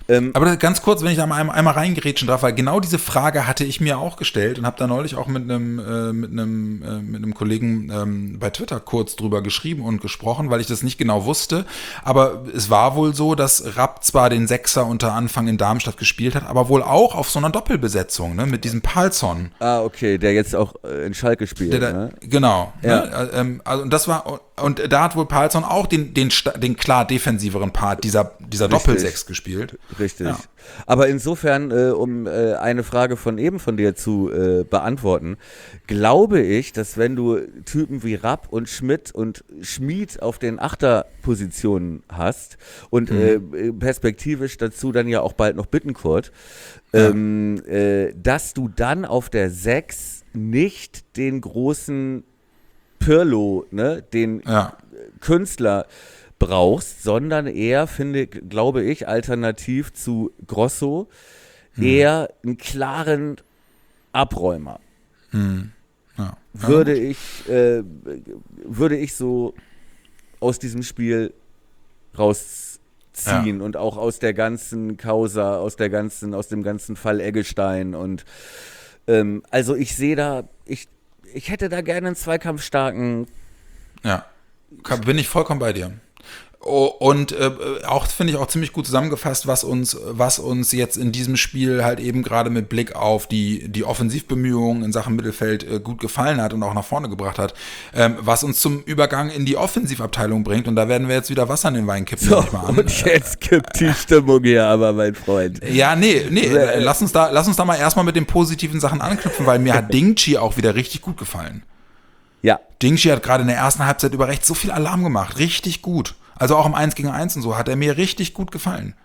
Ähm, Aber ganz kurz, wenn ich da mal einmal, einmal reingerätschen darf, weil genau diese Frage hatte ich mir auch gestellt und habe da neulich auch mit einem äh, mit einem äh, mit einem Kollegen ähm, bei Twitter kurz drüber geschrieben und gesprochen, weil ich das nicht genau wusste. Aber es war wohl so, dass Rapp zwar den Sechser unter Anfang in Darmstadt gespielt hat, aber wohl auch auf so einer Doppelbesetzung, ne, mit diesem Palsson. ah, okay, der jetzt auch äh, in Schalke spielt. Der da, ne? Genau. Ja. Ne, ähm, also, und das war und da hat wohl Palsson auch den den den klar defensiveren Part dieser dieser Richtig. Doppelsechs gespielt. Richtig. Ja. Aber insofern, äh, um äh, eine Frage von eben von dir zu äh, beantworten, glaube ich, dass wenn du Typen wie Rapp und Schmidt und Schmid auf den Achterpositionen hast und mhm. äh, perspektivisch dazu dann ja auch bald noch Bittencourt, ja. ähm, äh, dass du dann auf der Sechs nicht den großen Pirlo, ne, den Ja. Künstler brauchst, sondern eher, finde, glaube ich, alternativ zu Grosso, hm. eher einen klaren Abräumer. Hm. Ja. Ja, würde gut. ich, äh, würde ich so aus diesem Spiel rausziehen Ja. und auch aus der ganzen Causa, aus der ganzen, aus dem ganzen Fall Eggestein und ähm, also ich sehe da, ich, ich hätte da gerne einen zweikampfstarken. Ja, bin ich vollkommen bei dir. Oh, und äh, auch finde ich auch ziemlich gut zusammengefasst, was uns, was uns jetzt in diesem Spiel halt eben gerade mit Blick auf die, die Offensivbemühungen in Sachen Mittelfeld äh, gut gefallen hat und auch nach vorne gebracht hat, ähm, was uns zum Übergang in die Offensivabteilung bringt. Und da werden wir jetzt wieder Wasser in den Wein kippen. So, mal an. und jetzt kippt die Stimmung hier aber, mein Freund. Ja, nee, nee, äh, lass uns da, lass uns da mal erstmal mit den positiven Sachen anknüpfen, weil mir hat Dingchi auch wieder richtig gut gefallen. Ja. Dingchi hat gerade in der ersten Halbzeit über rechts so viel Alarm gemacht. Richtig gut. Also auch im eins gegen eins und so hat er mir richtig gut gefallen.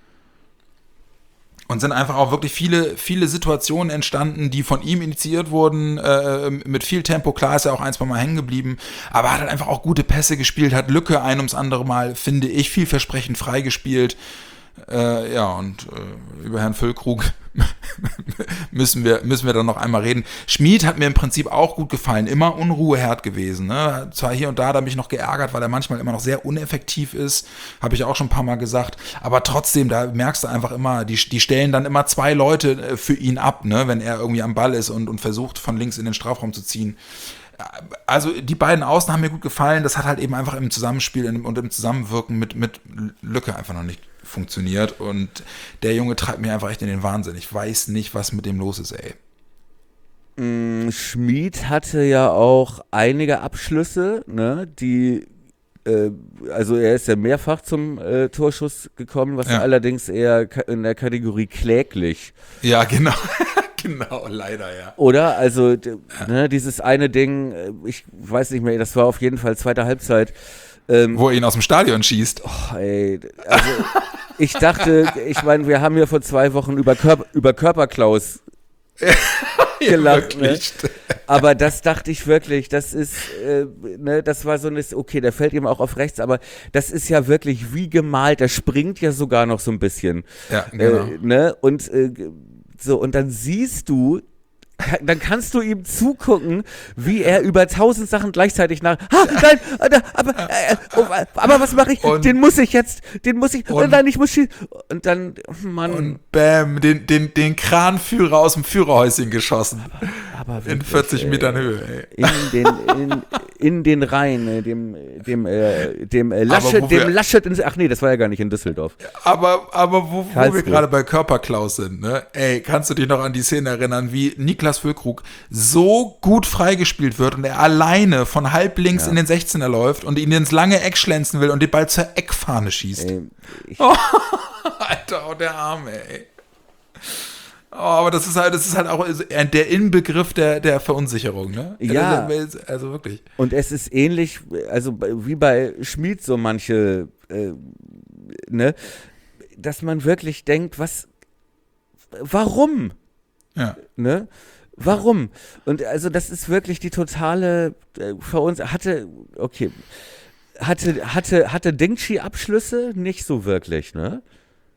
Und sind einfach auch wirklich viele, viele Situationen entstanden, die von ihm initiiert wurden, äh, mit viel Tempo. Klar ist er auch ein, zwei Mal hängen geblieben, aber hat halt einfach auch gute Pässe gespielt, hat Lücke ein ums andere Mal, finde ich, vielversprechend freigespielt. Äh, ja, und äh, über Herrn Füllkrug müssen wir, müssen wir dann noch einmal reden. Schmid hat mir im Prinzip auch gut gefallen, immer Unruheherd gewesen. Ne? Zwar hier und da hat er mich noch geärgert, weil er manchmal immer noch sehr uneffektiv ist, habe ich auch schon ein paar Mal gesagt, aber trotzdem, da merkst du einfach immer, die, die stellen dann immer zwei Leute für ihn ab, ne? Wenn er irgendwie am Ball ist und, und versucht, von links in den Strafraum zu ziehen. Also die beiden Außen haben mir gut gefallen, das hat halt eben einfach im Zusammenspiel und im Zusammenwirken mit, mit Lücke einfach noch nicht funktioniert und der Junge treibt mir einfach echt in den Wahnsinn. Ich weiß nicht, was mit dem los ist, ey. Schmid hatte ja auch einige Abschlüsse, ne, die, äh, also er ist ja mehrfach zum äh, Torschuss gekommen, was Ja. allerdings eher ka- in der Kategorie kläglich. Ja, genau. Genau, leider, ja. Oder? Also, d- ne, dieses eine Ding, äh, ich weiß nicht mehr, das war auf jeden Fall zweite Halbzeit. Ähm, Wo er ihn aus dem Stadion schießt. oh, ey, also, ich dachte, ich meine, wir haben ja vor zwei Wochen über, Körper, über Körperklaus gelacht, ne? Aber das dachte ich wirklich, das ist, äh, ne, das war so ein, okay, der fällt ihm auch auf rechts, aber das ist ja wirklich wie gemalt, der springt ja sogar noch so ein bisschen. Ja, genau. Äh, ne? Und äh, so, und dann siehst du, ka- dann kannst du ihm zugucken, wie er über tausend Sachen gleichzeitig nach. Ah, nein, äh, aber, äh, oh, aber was mache ich? Und- den muss ich jetzt, den muss ich, und- nein, ich muss schießen. Und dann, Mann. Und bam, den, den, den Kranführer aus dem Führerhäuschen geschossen. Aber In wirklich, vierzig ey, Metern Höhe, ey. In den, in, in den Rhein, äh, dem, dem, äh, dem äh, Laschet, wo wir- dem Laschet, in, ach nee, das war ja gar nicht in Düsseldorf. Aber, aber wo, wo wir Karlsruhe. gerade bei Körperklaus sind, ne? Ey, kannst du dich noch an die Szene erinnern, wie Niklas Füllkrug so gut freigespielt wird und er alleine von halb links Ja. in den sechzehner läuft und ihn ins lange Eck schlänzen will und den Ball zur Eckfahne schießt. Ey, ich, Alter, oh, der Arme, ey. Oh, aber das ist halt, das ist halt auch der Inbegriff der, der Verunsicherung, ne? Ja. Also, also wirklich. Und es ist ähnlich, also bei- wie bei Schmid so manche, äh, ne, dass man wirklich denkt, was, warum, Ja. ne? Warum? Und also das ist wirklich die totale äh, Veruns hatte, okay, hatte, hatte, hatte Dingchi Abschlüsse? Nicht so wirklich, ne?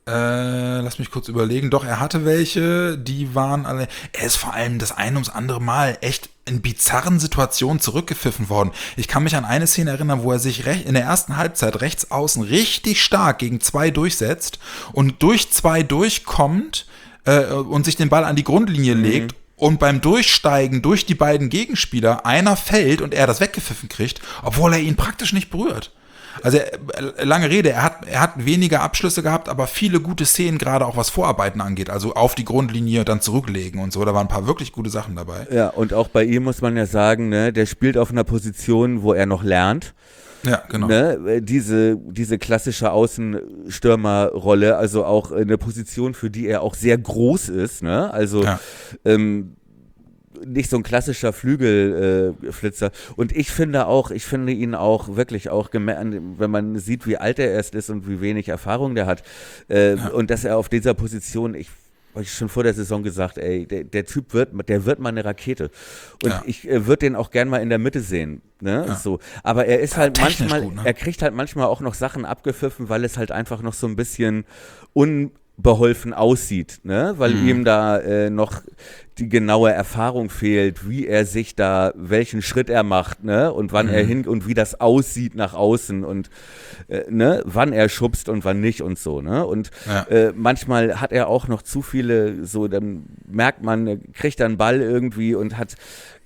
Äh, lass mich kurz überlegen. Doch, er hatte welche, die waren alle. Er ist vor allem das ein ums andere Mal echt in bizarren Situationen zurückgepfiffen worden. Ich kann mich an eine Szene erinnern, wo er sich rech- in der ersten Halbzeit rechts außen richtig stark gegen zwei durchsetzt und durch zwei durchkommt äh, und sich den Ball an die Grundlinie mhm. legt. Und beim Durchsteigen durch die beiden Gegenspieler einer fällt und er das weggepfiffen kriegt, obwohl er ihn praktisch nicht berührt. Also er, lange Rede, er hat, er hat weniger Abschlüsse gehabt, aber viele gute Szenen, gerade auch was Vorarbeiten angeht, also auf die Grundlinie dann zurücklegen und so, da waren ein paar wirklich gute Sachen dabei. Ja, und auch bei ihm muss man ja sagen, ne, der spielt auf einer Position, wo er noch lernt. Ja, genau. Ne, diese, diese klassische Außenstürmerrolle, also auch eine Position, für die er auch sehr groß ist, ne, also ja. ähm, nicht so ein klassischer Flügelflitzer. Äh, und ich finde auch, ich finde ihn auch wirklich auch, wenn man sieht, wie alt er erst ist und wie wenig Erfahrung der hat, äh, ja. und dass er auf dieser Position, ich habe ich schon vor der Saison gesagt, ey, der, der Typ wird, der wird mal eine Rakete. Und ja. ich äh, würde den auch gern mal in der Mitte sehen. Ne? Ja. So. Aber er ist ja, halt manchmal, gut, ne? er kriegt halt manchmal auch noch Sachen abgepfiffen, weil es halt einfach noch so ein bisschen unbeholfen aussieht, ne? Weil mhm. ihm da äh, noch die genaue Erfahrung fehlt, wie er sich da, welchen Schritt er macht, ne? Und wann mhm. er hin und wie das aussieht nach außen und äh, ne? Wann er schubst und wann nicht und so, ne? Und ja. äh, manchmal hat er auch noch zu viele, so dann merkt man, er kriegt dann einen Ball irgendwie und hat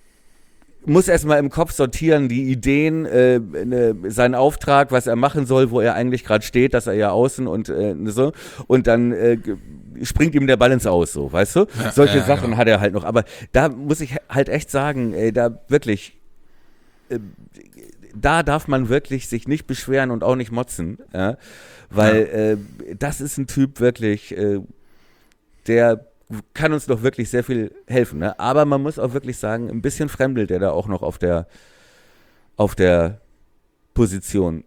muss erstmal im Kopf sortieren, die Ideen, äh, ne, seinen Auftrag, was er machen soll, wo er eigentlich gerade steht, dass er ja außen und äh, so, und dann äh, springt ihm der Ball ins Aus, so, weißt du? Ja, Solche ja, Sachen genau. hat er halt noch, aber da muss ich halt echt sagen, ey, da wirklich, äh, da darf man wirklich sich nicht beschweren und auch nicht motzen, ja? Weil ja. äh, das ist ein Typ wirklich, äh, der kann uns doch wirklich sehr viel helfen, ne? Aber man muss auch wirklich sagen, ein bisschen fremdelt er da auch noch auf der auf der Position.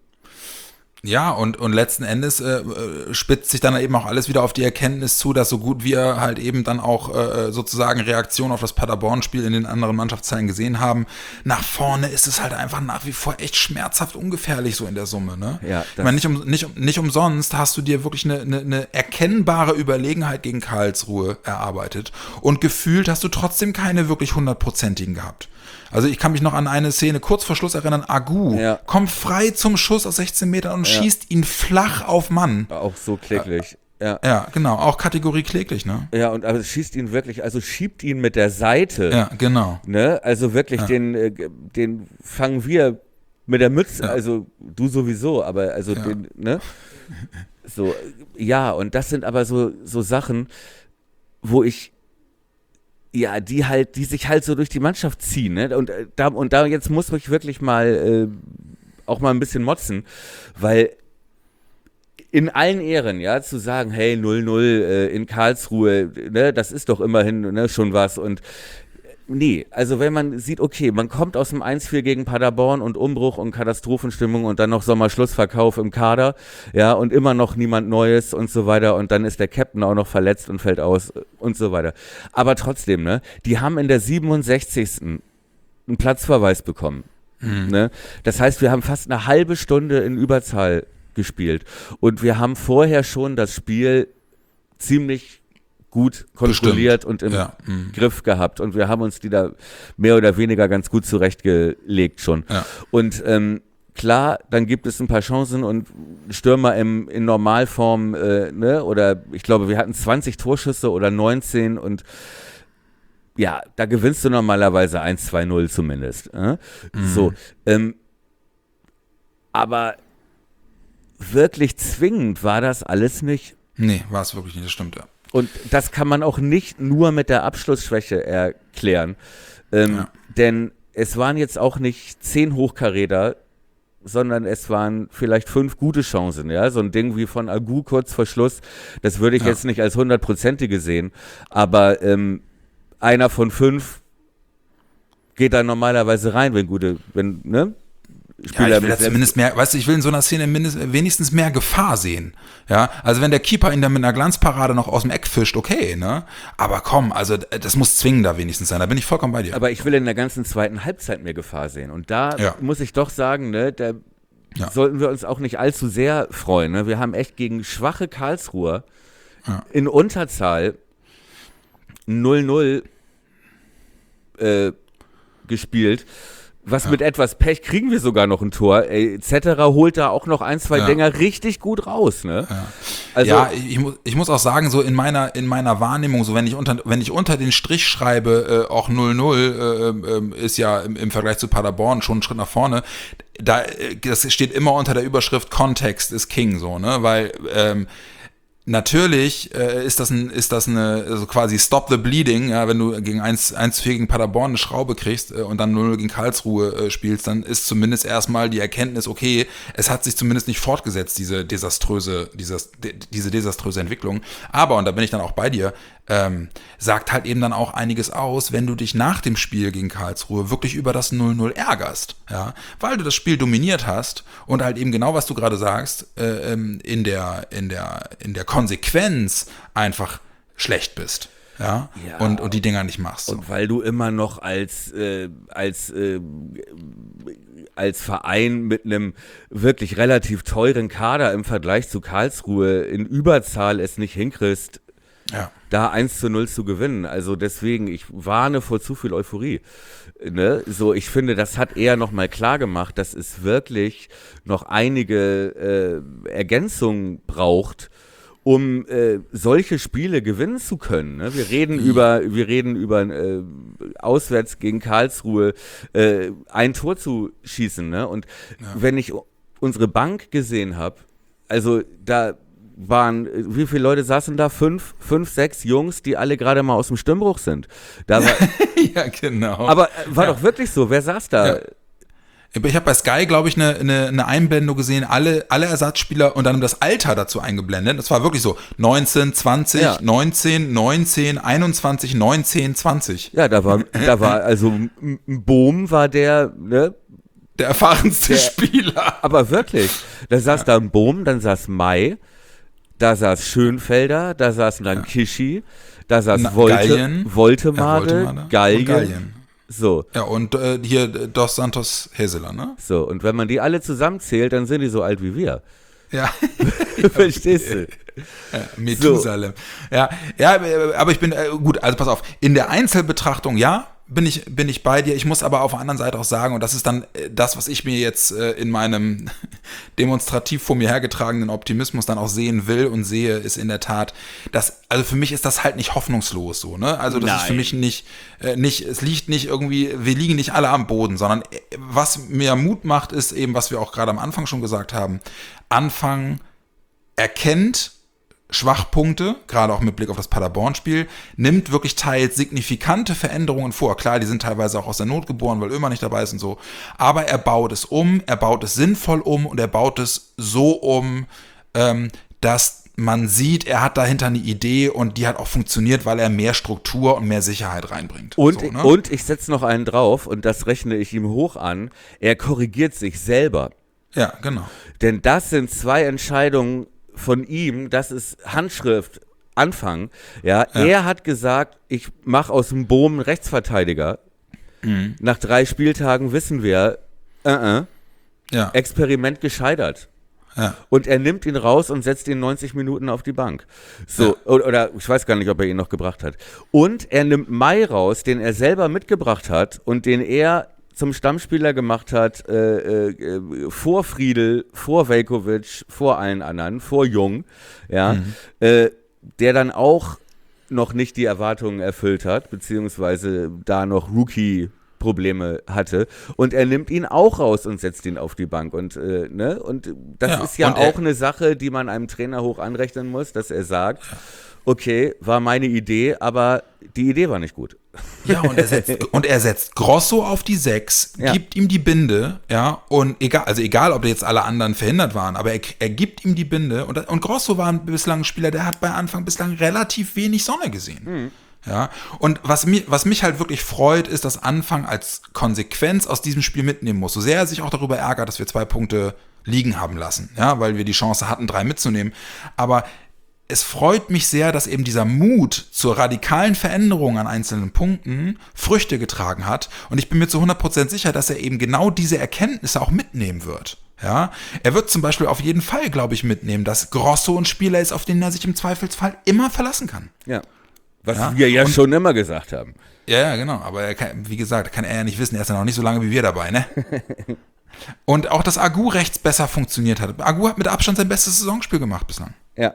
Ja, und, und letzten Endes äh, spitzt sich dann eben auch alles wieder auf die Erkenntnis zu, dass so gut wir halt eben dann auch äh, sozusagen Reaktion auf das Paderborn-Spiel in den anderen Mannschaftsteilen gesehen haben, nach vorne ist es halt einfach nach wie vor echt schmerzhaft ungefährlich so in der Summe, ne? Ja, ich meine, nicht, um, nicht, nicht umsonst hast du dir wirklich eine, eine, eine erkennbare Überlegenheit gegen Karlsruhe erarbeitet und gefühlt hast du trotzdem keine wirklich hundertprozentigen gehabt. Also ich kann mich noch an eine Szene kurz vor Schluss erinnern, Agu ja. kommt frei zum Schuss aus sechzehn Metern und ja. schießt ihn flach auf Mann. Auch so kläglich. Ja. ja, genau, auch Kategorie kläglich, ne? Ja, und aber schießt ihn wirklich, also schiebt ihn mit der Seite. Ja, genau. Ne? Also wirklich, ja. den, äh, den fangen wir mit der Mütze, ja. also du sowieso, aber also ja. den, ne? So, ja, und das sind aber so, so Sachen, wo ich Ja, die halt, die sich halt so durch die Mannschaft ziehen, ne? Und äh, da, und da jetzt muss ich wirklich mal äh, auch mal ein bisschen motzen, weil in allen Ehren, ja, zu sagen, hey, null null äh, in Karlsruhe, ne, das ist doch immerhin ne, schon was und nee, also wenn man sieht, okay, man kommt aus dem eins vier gegen Paderborn und Umbruch und Katastrophenstimmung und dann noch Sommerschlussverkauf im Kader, ja, und immer noch niemand Neues und so weiter und dann ist der Captain auch noch verletzt und fällt aus und so weiter. Aber trotzdem, ne, die haben in der siebenundsechzigsten einen Platzverweis bekommen, mhm. ne. Das heißt, wir haben fast eine halbe Stunde in Überzahl gespielt und wir haben vorher schon das Spiel ziemlich gut kontrolliert Bestimmt. und im ja. mhm. Griff gehabt und wir haben uns die da mehr oder weniger ganz gut zurechtgelegt schon. Ja. Und ähm, klar, dann gibt es ein paar Chancen und Stürmer im, in Normalform, äh, ne, oder ich glaube, wir hatten zwanzig Torschüsse oder neunzehn und ja, da gewinnst du normalerweise eins zwei null zumindest. Äh? Mhm. So, ähm, aber wirklich zwingend war das alles nicht. Nee, war es wirklich nicht, das stimmt, ja. Und das kann man auch nicht nur mit der Abschlussschwäche erklären, ähm, ja. denn es waren jetzt auch nicht zehn Hochkaräter, sondern es waren vielleicht fünf gute Chancen, ja, so ein Ding wie von Agu kurz vor Schluss, das würde ich ja. jetzt nicht als hundertprozentige sehen, aber ähm, einer von fünf geht da normalerweise rein, wenn gute, wenn, ne? Ja, ich will da zumindest mehr, weißt du, ich will in so einer Szene mindest, wenigstens mehr Gefahr sehen. Ja, also wenn der Keeper ihn dann mit einer Glanzparade noch aus dem Eck fischt, okay, ne? Aber komm, also das muss zwingender wenigstens sein, da bin ich vollkommen bei dir. Aber ich will in der ganzen zweiten Halbzeit mehr Gefahr sehen. Und da ja. muss ich doch sagen, ne, da ja. sollten wir uns auch nicht allzu sehr freuen. Ne? Wir haben echt gegen schwache Karlsruher Ja. in Unterzahl null null äh, gespielt. Was Ja. mit etwas Pech kriegen wir sogar noch ein Tor. Ey, Zetterer holt da auch noch ein, zwei Ja. Dinger richtig gut raus, ne? Ja. Also, ja, ich, mu- ich muss auch sagen, so in meiner, in meiner Wahrnehmung, so wenn ich unter, wenn ich unter den Strich schreibe, äh, auch null null äh, äh, ist ja im, im Vergleich zu Paderborn schon ein Schritt nach vorne. Da, äh, das steht immer unter der Überschrift Kontext ist King, so, ne, weil, ähm, natürlich äh, ist das ein, ist das eine, also quasi Stop the Bleeding, ja, wenn du gegen eins zu vier gegen Paderborn eine Schraube kriegst äh, und dann null null gegen Karlsruhe äh, spielst, dann ist zumindest erstmal die Erkenntnis, okay, es hat sich zumindest nicht fortgesetzt, diese desaströse, dieses, de, diese desaströse Entwicklung. Aber, und da bin ich dann auch bei dir, ähm, sagt halt eben dann auch einiges aus, wenn du dich nach dem Spiel gegen Karlsruhe wirklich über das null null ärgerst, ja, weil du das Spiel dominiert hast und halt eben genau, was du gerade sagst, äh, in der, in der, in der Konsequenz einfach schlecht bist, ja, Ja. und, und die Dinger nicht machst. So. und weil du immer noch als, äh, als, äh, als Verein mit einem wirklich relativ teuren Kader im Vergleich zu Karlsruhe in Überzahl es nicht hinkriegst, Ja. da eins zu null zu gewinnen. Also deswegen, ich warne vor zu viel Euphorie. Ne? So, ich finde, das hat eher nochmal klar gemacht, dass es wirklich noch einige äh, Ergänzungen braucht, um äh, solche Spiele gewinnen zu können. Ne? Wir reden über, wir reden über äh, auswärts gegen Karlsruhe äh, ein Tor zu schießen. Ne? Und Ja. wenn ich unsere Bank gesehen habe, also da waren, wie viele Leute saßen da? Fünf, fünf, sechs Jungs, die alle gerade mal aus dem Stimmbruch sind. Da war, Ja, genau. aber äh, war Ja. doch wirklich so. Wer saß da? Ja. Ich habe bei Sky, glaube ich, eine, eine, eine Einblendung gesehen, alle, alle Ersatzspieler und dann das Alter dazu eingeblendet. Das war wirklich so neunzehn, zwanzig, Ja. neunzehn, neunzehn, einundzwanzig, neunzehn, zwanzig. Ja, da war, da war, also M- M- Bohm war der, ne? Der erfahrenste Der- Spieler. Aber wirklich. Da saß da ein Bohm, dann saß Mai, da saß Schönfelder, da saß dann Kischi, da saß Na, Volte, Gallien. Voltemade, Ja, Voltemade Gallien. und Gallien. So, Ja, und äh, hier äh, Dos Santos Heseler, ne? so. Und wenn man die alle zusammenzählt, dann sind die so alt wie wir. Ja. Verstehst du? Ja, Methusalem. Ja, ja, aber ich bin, äh, gut, also pass auf, in der Einzelbetrachtung, ja, bin ich, bin ich bei dir. Ich muss aber auf der anderen Seite auch sagen, und das ist dann äh, das, was ich mir jetzt äh, in meinem demonstrativ vor mir hergetragenen Optimismus dann auch sehen will und sehe, ist in der Tat, dass, also für mich ist das halt nicht hoffnungslos so, ne? Also das ist für Nein. mich nicht, äh, nicht, es liegt nicht irgendwie, wir liegen nicht alle am Boden, sondern äh, was mir Mut macht, ist eben, was wir auch gerade am Anfang schon gesagt haben, Anfang erkennt Schwachpunkte, gerade auch mit Blick auf das Paderborn-Spiel, nimmt wirklich teils signifikante Veränderungen vor. Klar, die sind teilweise auch aus der Not geboren, weil Ömer nicht dabei ist und so. Aber er baut es um, er baut es sinnvoll um und er baut es so um, ähm, dass man sieht, er hat dahinter eine Idee und die hat auch funktioniert, weil er mehr Struktur und mehr Sicherheit reinbringt. Und, so, ne? und ich setze noch einen drauf und das rechne ich ihm hoch an. Er korrigiert sich selber. Ja, genau. Denn das sind zwei Entscheidungen von ihm, das ist Handschrift, Anfang. Ja, Ja. er hat gesagt, ich mache aus dem Bohm einen Rechtsverteidiger. Mhm. Nach drei Spieltagen wissen wir, äh, äh, Ja, Experiment gescheitert. ja. Und er nimmt ihn raus und setzt ihn neunzig Minuten auf die Bank. So, oder, oder ich weiß gar nicht, ob er ihn noch gebracht hat. Und er nimmt Mai raus, den er selber mitgebracht hat und den er zum Stammspieler gemacht hat, äh, äh, vor Friedel, vor Veljkovic, vor allen anderen, vor Jung, ja, Mhm. äh, der dann auch noch nicht die Erwartungen erfüllt hat, beziehungsweise da noch Rookie-Probleme hatte. Und er nimmt ihn auch raus und setzt ihn auf die Bank. Und, äh, ne? und das Ja, ist ja und er- auch eine Sache, die man einem Trainer hoch anrechnen muss, dass er sagt, okay, war meine Idee, aber die Idee war nicht gut. Ja, und er setzt, und er setzt Grosso auf die sechs, Ja. gibt ihm die Binde, ja, und egal, also egal, ob jetzt alle anderen verhindert waren, aber er, er gibt ihm die Binde und, und Grosso war ein bislang ein Spieler, der hat bei Anfang bislang relativ wenig Sonne gesehen. Ja, und was mich, was mich halt wirklich freut, ist, dass Anfang als Konsequenz aus diesem Spiel mitnehmen muss. So sehr er sich auch darüber ärgert, dass wir zwei Punkte liegen haben lassen, ja, weil wir die Chance hatten, drei mitzunehmen. Aber es freut mich sehr, dass eben dieser Mut zur radikalen Veränderung an einzelnen Punkten Früchte getragen hat. Und ich bin mir zu hundert Prozent sicher, dass er eben genau diese Erkenntnisse auch mitnehmen wird. Ja, er wird zum Beispiel auf jeden Fall, glaube ich, mitnehmen, dass Grosso ein Spieler ist, auf den er sich im Zweifelsfall immer verlassen kann. Ja, was Ja, wir ja und- schon immer gesagt haben. Ja, ja, genau. Aber er kann, wie gesagt, kann er ja nicht wissen. Er ist ja noch nicht so lange wie wir dabei, ne? Und auch, dass Agu rechts besser funktioniert hat. Agu hat mit Abstand sein bestes Saisonspiel gemacht bislang. Ja.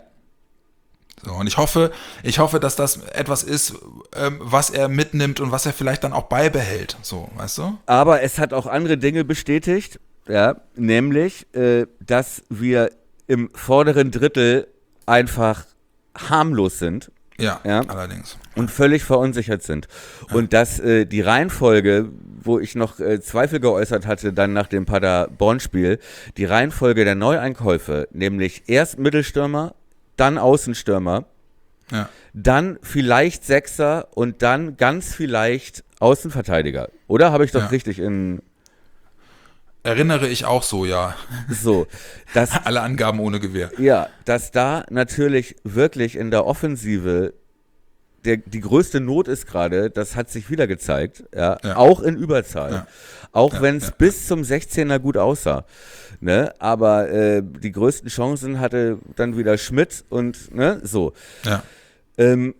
So, und ich hoffe, ich hoffe, dass das etwas ist, ähm, was er mitnimmt und was er vielleicht dann auch beibehält. So, weißt du? Aber es hat auch andere Dinge bestätigt, ja, nämlich, äh, dass wir im vorderen Drittel einfach harmlos sind. Ja, Ja. allerdings. Und völlig verunsichert sind. Ja. Und dass äh, die Reihenfolge, wo ich noch äh, Zweifel geäußert hatte, dann nach dem Paderborn-Spiel, die Reihenfolge der Neueinkäufe, nämlich erst Mittelstürmer, dann Außenstürmer, Ja. dann vielleicht Sechser und dann ganz vielleicht Außenverteidiger. Oder habe ich das Ja. richtig in... Erinnere ich auch so, ja. So, dass... Alle Angaben ohne Gewehr. Ja, dass da natürlich wirklich in der Offensive der, die größte Not ist gerade, das hat sich wieder gezeigt, ja, Ja. auch in Überzahl. Ja. Auch Ja, wenn es ja. bis zum sechzehner gut aussah. Ne? Aber äh, die größten Chancen hatte dann wieder Schmidt und ne, so. Ja, Ähm,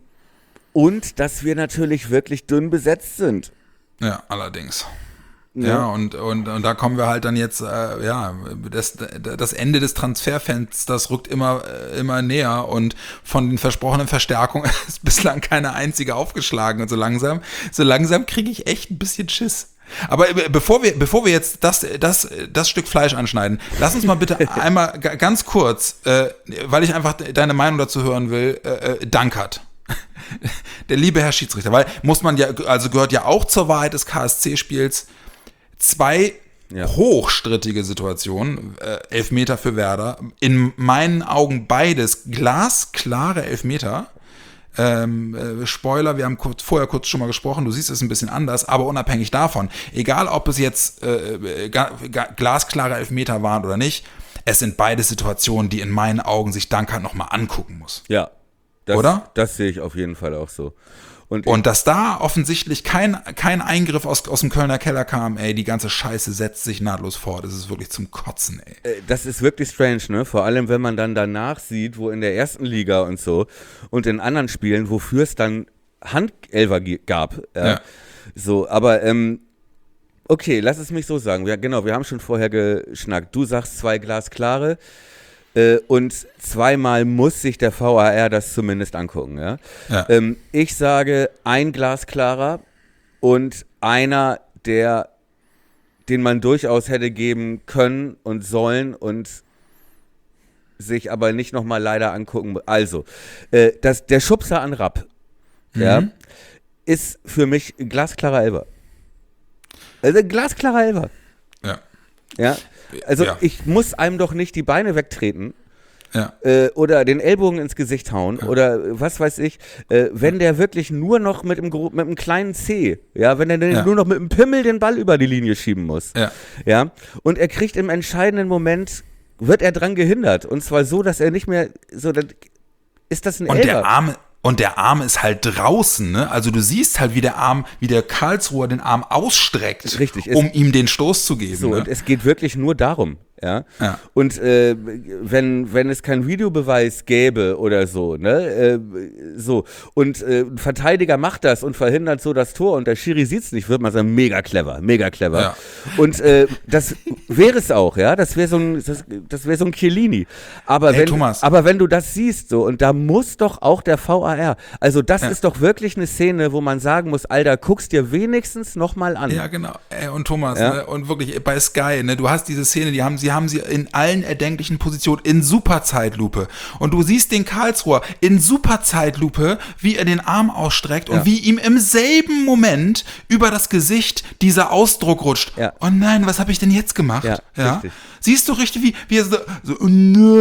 und dass wir natürlich wirklich dünn besetzt sind. ja, allerdings. Ne? Ja, und, und, und da kommen wir halt dann jetzt, äh, ja, das, das Ende des Transferfensters rückt immer, äh, immer näher und von den versprochenen Verstärkungen ist bislang keine einzige aufgeschlagen und so langsam, so langsam kriege ich echt ein bisschen Schiss. Aber äh, bevor wir, bevor wir jetzt das, das, das Stück Fleisch anschneiden, lass uns mal bitte einmal g- ganz kurz, äh, weil ich einfach deine Meinung dazu hören will, äh, äh, Dankert. Der liebe Herr Schiedsrichter, weil muss man ja, also gehört ja auch zur Wahrheit des K S C-Spiels, zwei Ja. hochstrittige Situationen, äh, Elfmeter für Werder, in meinen Augen beides glasklare Elfmeter. Ähm, äh, Spoiler, wir haben kurz, vorher kurz schon mal gesprochen, du siehst es ein bisschen anders, aber unabhängig davon, egal ob es jetzt äh, ga, ga, glasklare Elfmeter waren oder nicht, es sind beide Situationen, die in meinen Augen sich Dankert nochmal angucken muss. Ja. Das, Oder? Das sehe ich auf jeden Fall auch so. Und, Und dass da offensichtlich kein, kein Eingriff aus, aus dem Kölner Keller kam, ey, die ganze Scheiße setzt sich nahtlos fort. Das ist wirklich zum Kotzen, ey. äh, das ist wirklich strange, ne? Vor allem, wenn man dann danach sieht, wo in der ersten Liga und so und in anderen Spielen, wofür es dann Handelfer g- gab. Ja. Ja. So, aber ähm, okay, lass es mich so sagen. Ja, genau, wir haben schon vorher geschnackt. Du sagst zwei glasklare. Äh, und zweimal muss sich der V A R das zumindest angucken. Ja? Ja. Ähm, ich sage ein glasklarer und einer, der, den man durchaus hätte geben können und sollen und sich aber nicht nochmal leider angucken. Also, äh, das, der Schubser an Rapp ja, ist für mich ein glasklarer Elfer. Also ein glasklarer Elfer. Ja. Ja? Also Ja. ich muss einem doch nicht die Beine wegtreten Ja. äh, oder den Ellbogen ins Gesicht hauen oder äh, was weiß ich, äh, wenn der wirklich nur noch mit dem, gro- mit dem kleinen Zeh, ja, wenn er Ja. nur noch mit dem Pimmel den Ball über die Linie schieben muss, Ja. ja, und er kriegt im entscheidenden Moment, wird er dran gehindert und zwar so, dass er nicht mehr, so, dann ist das ein Und Elfer. der Arm, und der Arm ist halt draußen, ne? Also du siehst halt, wie der Arm, wie der Karlsruher den Arm ausstreckt, Richtig, es- um ihm den Stoß zu geben. So, ne? und es geht wirklich nur darum, ja. Ja. Und äh, wenn, wenn es keinen Videobeweis gäbe oder so, ne, äh, so, und äh, ein Verteidiger macht das und verhindert so das Tor und der Schiri sieht's nicht, wird man sagen, mega clever, mega clever. Ja. Und äh, das wäre es auch, ja, das wäre so ein, das, das wäre so ein Chiellini. Aber Ey, wenn, Thomas. aber wenn du das siehst, so, und da muss doch auch der V A R, also das Ja. ist doch wirklich eine Szene, wo man sagen muss, Alter, guck's dir wenigstens nochmal an. Ja, genau. Ey, und Thomas, Ja. ne? Und wirklich bei Sky, ne? Du hast diese Szene, die haben sie haben sie in allen erdenklichen Positionen in Superzeitlupe. Und du siehst den Karlsruher in Superzeitlupe, wie er den Arm ausstreckt Ja. und wie ihm im selben Moment über das Gesicht dieser Ausdruck rutscht. Ja. Oh nein, was habe ich denn jetzt gemacht? Ja, richtig. Siehst du richtig, wie, wie er so, so oh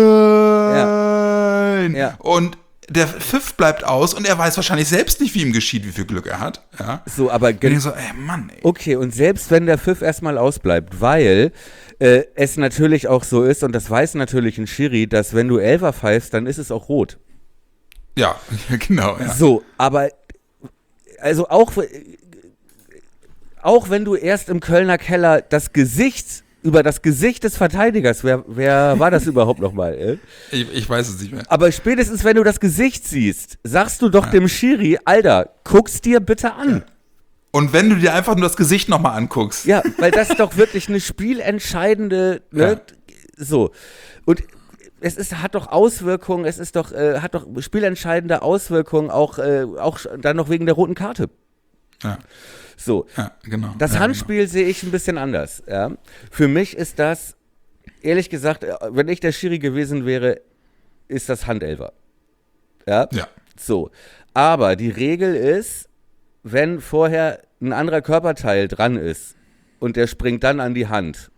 nein. Ja. Und der Pfiff bleibt aus und er weiß wahrscheinlich selbst nicht, wie ihm geschieht, wie viel Glück er hat. Ja. So, aber Und ich so, ey, Mann, ey. okay, und selbst wenn der Pfiff erstmal ausbleibt, weil äh, es natürlich auch so ist, und das weiß natürlich ein Schiri, dass wenn du Elfer pfeifst, dann ist es auch rot. Ja, genau. Ja. So, aber also auch, auch wenn du erst im Kölner Keller das Gesicht über das Gesicht des Verteidigers, wer, wer war das überhaupt nochmal? Äh? Ich, ich weiß es nicht mehr. Aber spätestens, wenn du das Gesicht siehst, sagst du doch Ja. dem Schiri, Alter, guck's dir bitte an. Ja. Und wenn du dir einfach nur das Gesicht nochmal anguckst. Ja, weil das ist doch wirklich eine spielentscheidende, ne? Ja. So. Und es ist, hat doch Auswirkungen, es ist doch, äh, hat doch spielentscheidende Auswirkungen, auch, äh, auch dann noch wegen der roten Karte. Ja, So. ja genau. Das ja, Handspiel sehe ich ein bisschen anders. Ja. Für mich ist das, ehrlich gesagt, äh, wenn ich der Schiri gewesen wäre, ist das Handelfer. Ja. Genau. Ja. So. Aber die Regel ist, wenn vorher ein anderer Körperteil dran ist und der springt dann an die Hand,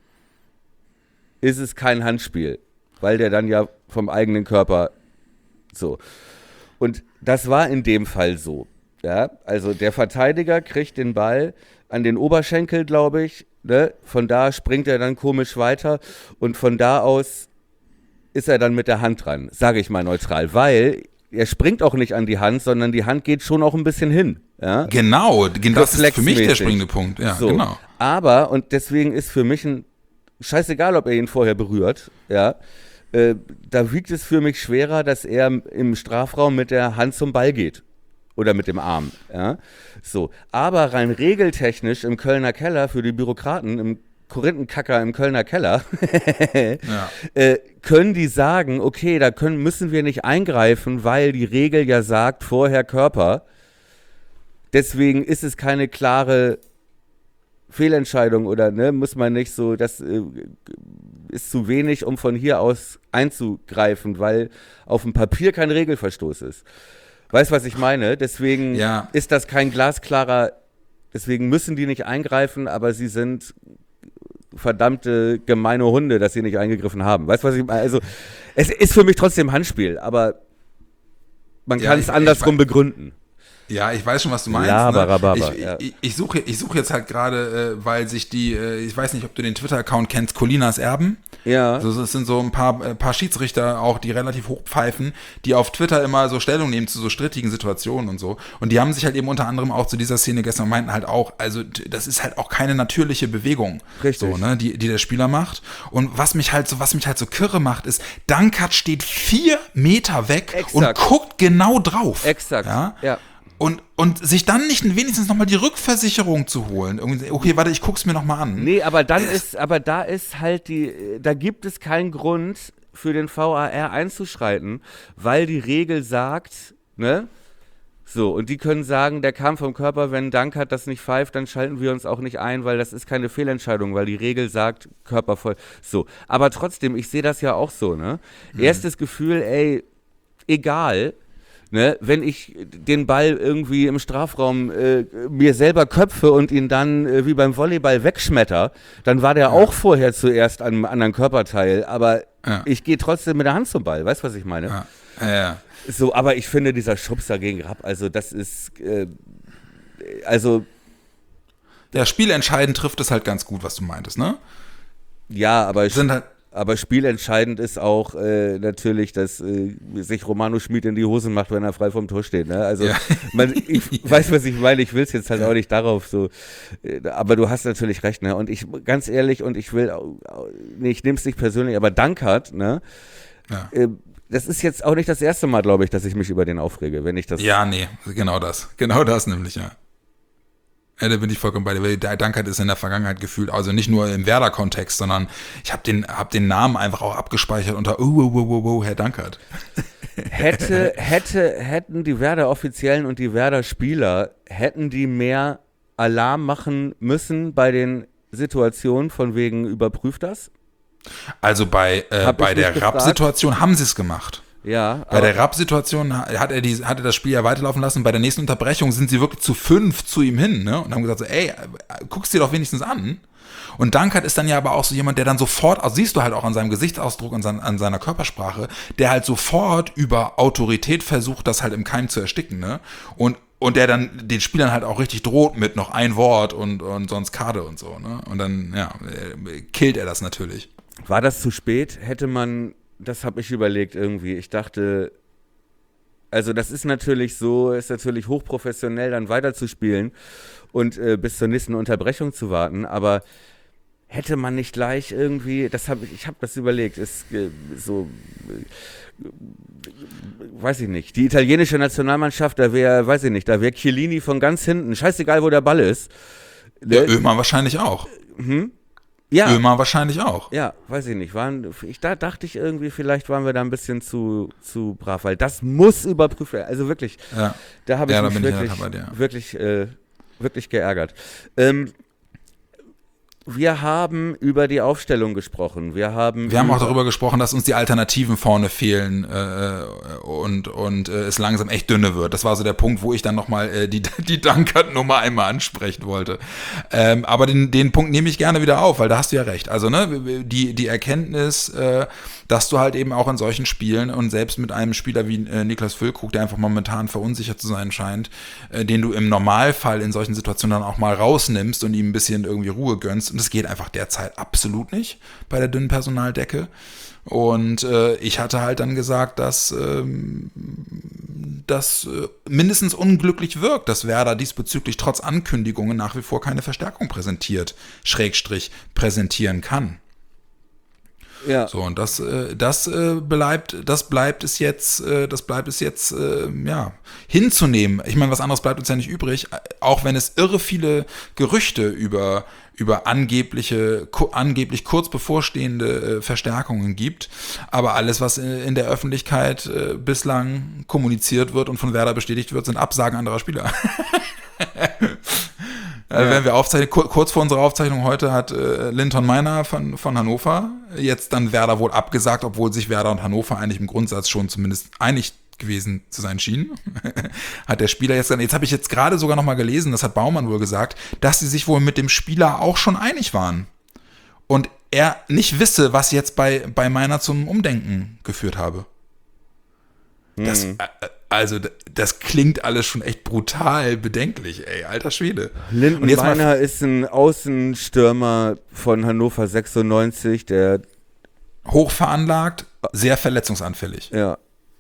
ist es kein Handspiel, weil der dann ja vom eigenen Körper so. Und das war in dem Fall so. Ja, also der Verteidiger kriegt den Ball an den Oberschenkel, glaube ich. Ne? Von da springt er dann komisch weiter und von da aus ist er dann mit der Hand dran, sage ich mal neutral, weil er springt auch nicht an die Hand, sondern die Hand geht schon auch ein bisschen hin. Ja? Genau, das ist für mich der Reflexmäßig. springende Punkt. Ja, So. genau. Aber, und deswegen ist für mich ein scheißegal, ob er ihn vorher berührt, ja, äh, da wiegt es für mich schwerer, dass er im Strafraum mit der Hand zum Ball geht. Oder mit dem Arm, ja. So. Aber rein regeltechnisch im Kölner Keller für die Bürokraten, im Korinthenkacker im Kölner Keller, Ja. äh, können die sagen, okay, da können, müssen wir nicht eingreifen, weil die Regel ja sagt, vorher Körper. Deswegen ist es keine klare Fehlentscheidung oder ne, muss man nicht so, das äh, ist zu wenig, um von hier aus einzugreifen, weil auf dem Papier kein Regelverstoß ist. Weißt du, was ich meine? Deswegen Ja. ist das kein glasklarer, deswegen müssen die nicht eingreifen, aber sie sind verdammte gemeine Hunde, dass sie nicht eingegriffen haben. Weißt du, was ich meine? Also, es ist für mich trotzdem Handspiel, aber man Ja, kann es ich- andersrum ich- begründen. Ja, ich weiß schon, was du meinst. Laber, ne? Rhabarber, ich, ja. ich, ich suche ich suche jetzt halt gerade, äh, weil sich die, äh, ich weiß nicht, ob du den Twitter-Account kennst, Colinas Erben. Ja. Also es sind so ein paar, äh, paar Schiedsrichter auch, die relativ hoch pfeifen, die auf Twitter immer so Stellung nehmen zu so strittigen Situationen und so. Und die haben sich halt eben unter anderem auch zu dieser Szene gestern und meinten halt auch, also t- das ist halt auch keine natürliche Bewegung, Richtig. so, ne, die, die der Spieler macht. Und was mich halt so, was mich halt so kirre macht, ist, Dankert steht vier Meter weg Exakt. und guckt genau drauf. Exakt, Ja. ja. Und, und sich dann nicht wenigstens nochmal die Rückversicherung zu holen. Irgendwie, okay, warte, ich guck's mir nochmal an. Nee, aber dann ist, aber da ist halt die, da gibt es keinen Grund für den V A R einzuschreiten, weil die Regel sagt, ne? So, und die können sagen, der kam vom Körper, wenn Dankert das nicht pfeift, dann schalten wir uns auch nicht ein, weil das ist keine Fehlentscheidung, weil die Regel sagt, Körper voll. So, aber trotzdem, ich sehe das ja auch so, ne? Mhm. Erstes Gefühl, ey, egal, ne, wenn ich den Ball irgendwie im Strafraum äh, mir selber köpfe und ihn dann äh, wie beim Volleyball wegschmetter, dann war der ja. auch vorher zuerst an einem anderen Körperteil, aber Ja. ich gehe trotzdem mit der Hand zum Ball, weißt du, was ich meine? Ja. Ja, ja. So, aber ich finde, dieser Schubser gegen Rapp, also das ist, äh, also, Ja, spielentscheidend trifft es halt ganz gut, was du meintest, ne? ja, aber Sind halt, Aber spielentscheidend ist auch äh, natürlich, dass äh, sich Romano Schmid in die Hosen macht, wenn er frei vom Tor steht. Ne? Also, Ja. man, ich weiß, was ich meine. Ich will es jetzt halt auch nicht darauf so. Äh, aber du hast natürlich recht. Ne? Und ich, ganz ehrlich, und ich will, auch, nee, ich nehme es nicht persönlich, aber Dankert, ne? ja. Äh, das ist jetzt auch nicht das erste Mal, glaube ich, dass ich mich über den aufrege, wenn ich das. ja, nee, genau das. Genau das nämlich, ja. Ja, da bin ich vollkommen bei dir, weil der Dankert ist in der Vergangenheit gefühlt, also nicht nur im Werder-Kontext, sondern ich habe den, hab den Namen einfach auch abgespeichert unter oh, oh, oh, oh, oh, Herr Dankert. Hätte, hätte, hätten die Werder-Offiziellen und die Werder-Spieler, hätten die mehr Alarm machen müssen bei den Situationen von wegen überprüft das? Also bei, äh, Hab ich bei mich der gefragt. Rapp-Situation haben sie es gemacht. Ja, Bei der Rapp-Situation hat er, die, hat er das Spiel ja weiterlaufen lassen. Bei der nächsten Unterbrechung sind sie wirklich zu fünf zu ihm hin, ne? Und haben gesagt so, ey, guck's dir doch wenigstens an. Und Dankert ist dann ja aber auch so jemand, der dann sofort, also siehst du halt auch an seinem Gesichtsausdruck und an seiner Körpersprache, der halt sofort über Autorität versucht, das halt im Keim zu ersticken, ne? Und Und der dann den Spielern halt auch richtig droht mit noch ein Wort und, und sonst Karte und so, ne? Und dann, ja, killt er das natürlich. War das zu spät? Hätte man, das habe ich überlegt irgendwie. Ich dachte, also das ist natürlich so, ist natürlich hochprofessionell, dann weiterzuspielen und äh, bis zur nächsten Unterbrechung zu warten. Aber hätte man nicht gleich irgendwie, das habe ich, ich habe das überlegt, ist äh, so, äh, weiß ich nicht, die italienische Nationalmannschaft, da wäre, weiß ich nicht, da wäre Chiellini von ganz hinten, scheißegal, wo der Ball ist. Ja, Ömer wahrscheinlich auch. Hm? Ja. Ömer wahrscheinlich auch. Ja, weiß ich nicht. Waren, ich, da dachte ich irgendwie, vielleicht waren wir da ein bisschen zu, zu brav, weil das muss überprüft werden. Also wirklich, Ja. da habe ich Ja, da mich bin ich wirklich, ja dabei, ja. wirklich, äh, wirklich geärgert. Ähm, wir haben über die Aufstellung gesprochen. Wir haben, Wir haben auch über- darüber gesprochen, dass uns die Alternativen vorne fehlen äh, und, und äh, es langsam echt dünne wird. Das war so der Punkt, wo ich dann nochmal äh, die, die Dankert-Nummer einmal ansprechen wollte. Ähm, aber den, den Punkt nehme ich gerne wieder auf, weil da hast du ja recht. Also ne, die, die Erkenntnis, äh, dass du halt eben auch in solchen Spielen und selbst mit einem Spieler wie äh, Niklas Füllkrug, der einfach momentan verunsichert zu sein scheint, äh, den du im Normalfall in solchen Situationen dann auch mal rausnimmst und ihm ein bisschen irgendwie Ruhe gönnst. Und das geht einfach derzeit absolut nicht bei der dünnen Personaldecke. Und äh, ich hatte halt dann gesagt, dass ähm, das äh, mindestens unglücklich wirkt, dass Werder diesbezüglich trotz Ankündigungen nach wie vor keine Verstärkung präsentiert, Schrägstrich präsentieren kann. ja. So, und das, äh, das äh, bleibt, das bleibt es jetzt, äh, das bleibt es jetzt, äh, ja, hinzunehmen. Ich meine, was anderes bleibt uns ja nicht übrig, auch wenn es irre viele Gerüchte über, über angebliche, ku- angeblich kurz bevorstehende äh, Verstärkungen gibt. Aber alles, was in, in der Öffentlichkeit äh, bislang kommuniziert wird und von Werder bestätigt wird, sind Absagen anderer Spieler. Äh, Ja. Wenn wir aufzeichnen, kur- kurz vor unserer Aufzeichnung heute hat äh, Linton Meiner von, von Hannover jetzt dann Werder wohl abgesagt, obwohl sich Werder und Hannover eigentlich im Grundsatz schon zumindest einig gewesen zu sein schienen. Hat der Spieler jetzt dann, jetzt habe ich jetzt gerade sogar nochmal gelesen, das hat Baumann wohl gesagt, dass sie sich wohl mit dem Spieler auch schon einig waren. Und er nicht wisse, was jetzt bei, bei Meiner zum Umdenken geführt habe. Das, äh, also, das klingt alles schon echt brutal bedenklich, ey, alter Schwede. Linden Und jetzt mal- Meiner ist ein Außenstürmer von Hannover sechsundneunzig, der, Hochveranlagt, sehr verletzungsanfällig. ja,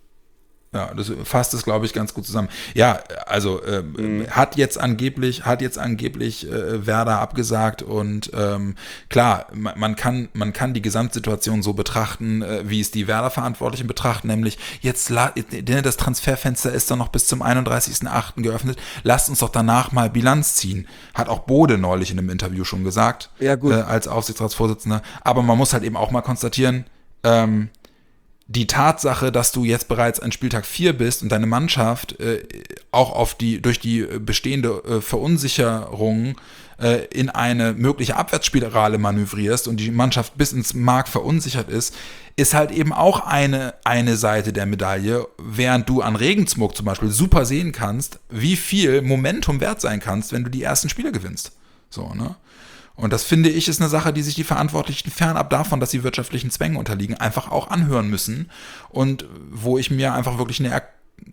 Ja, das fasst es, glaube ich, ganz gut zusammen. Ja, also ähm, Mhm. hat jetzt angeblich, hat jetzt angeblich äh, Werder abgesagt und ähm, klar, man, man kann, man kann die Gesamtsituation so betrachten, äh, wie es die Werder-Verantwortlichen betrachten, nämlich jetzt la- das Transferfenster ist dann noch bis zum einunddreißigsten achten geöffnet. Lasst uns doch danach mal Bilanz ziehen. Hat auch Bode neulich in einem Interview schon gesagt, Ja, gut. Äh, als Aufsichtsratsvorsitzender. Aber man muss halt eben auch mal konstatieren, ähm, die Tatsache, dass du jetzt bereits an Spieltag vier bist und deine Mannschaft äh, auch auf die, durch die bestehende äh, Verunsicherung äh, in eine mögliche Abwärtsspirale manövrierst und die Mannschaft bis ins Mark verunsichert ist, ist halt eben auch eine, eine Seite der Medaille, während du an Regensburg zum Beispiel super sehen kannst, wie viel Momentum wert sein kannst, wenn du die ersten Spiele gewinnst. So, ne? Und das, finde ich, ist eine Sache, die sich die Verantwortlichen fernab davon, dass sie wirtschaftlichen Zwängen unterliegen, einfach auch anhören müssen. Und wo ich mir einfach wirklich eine, er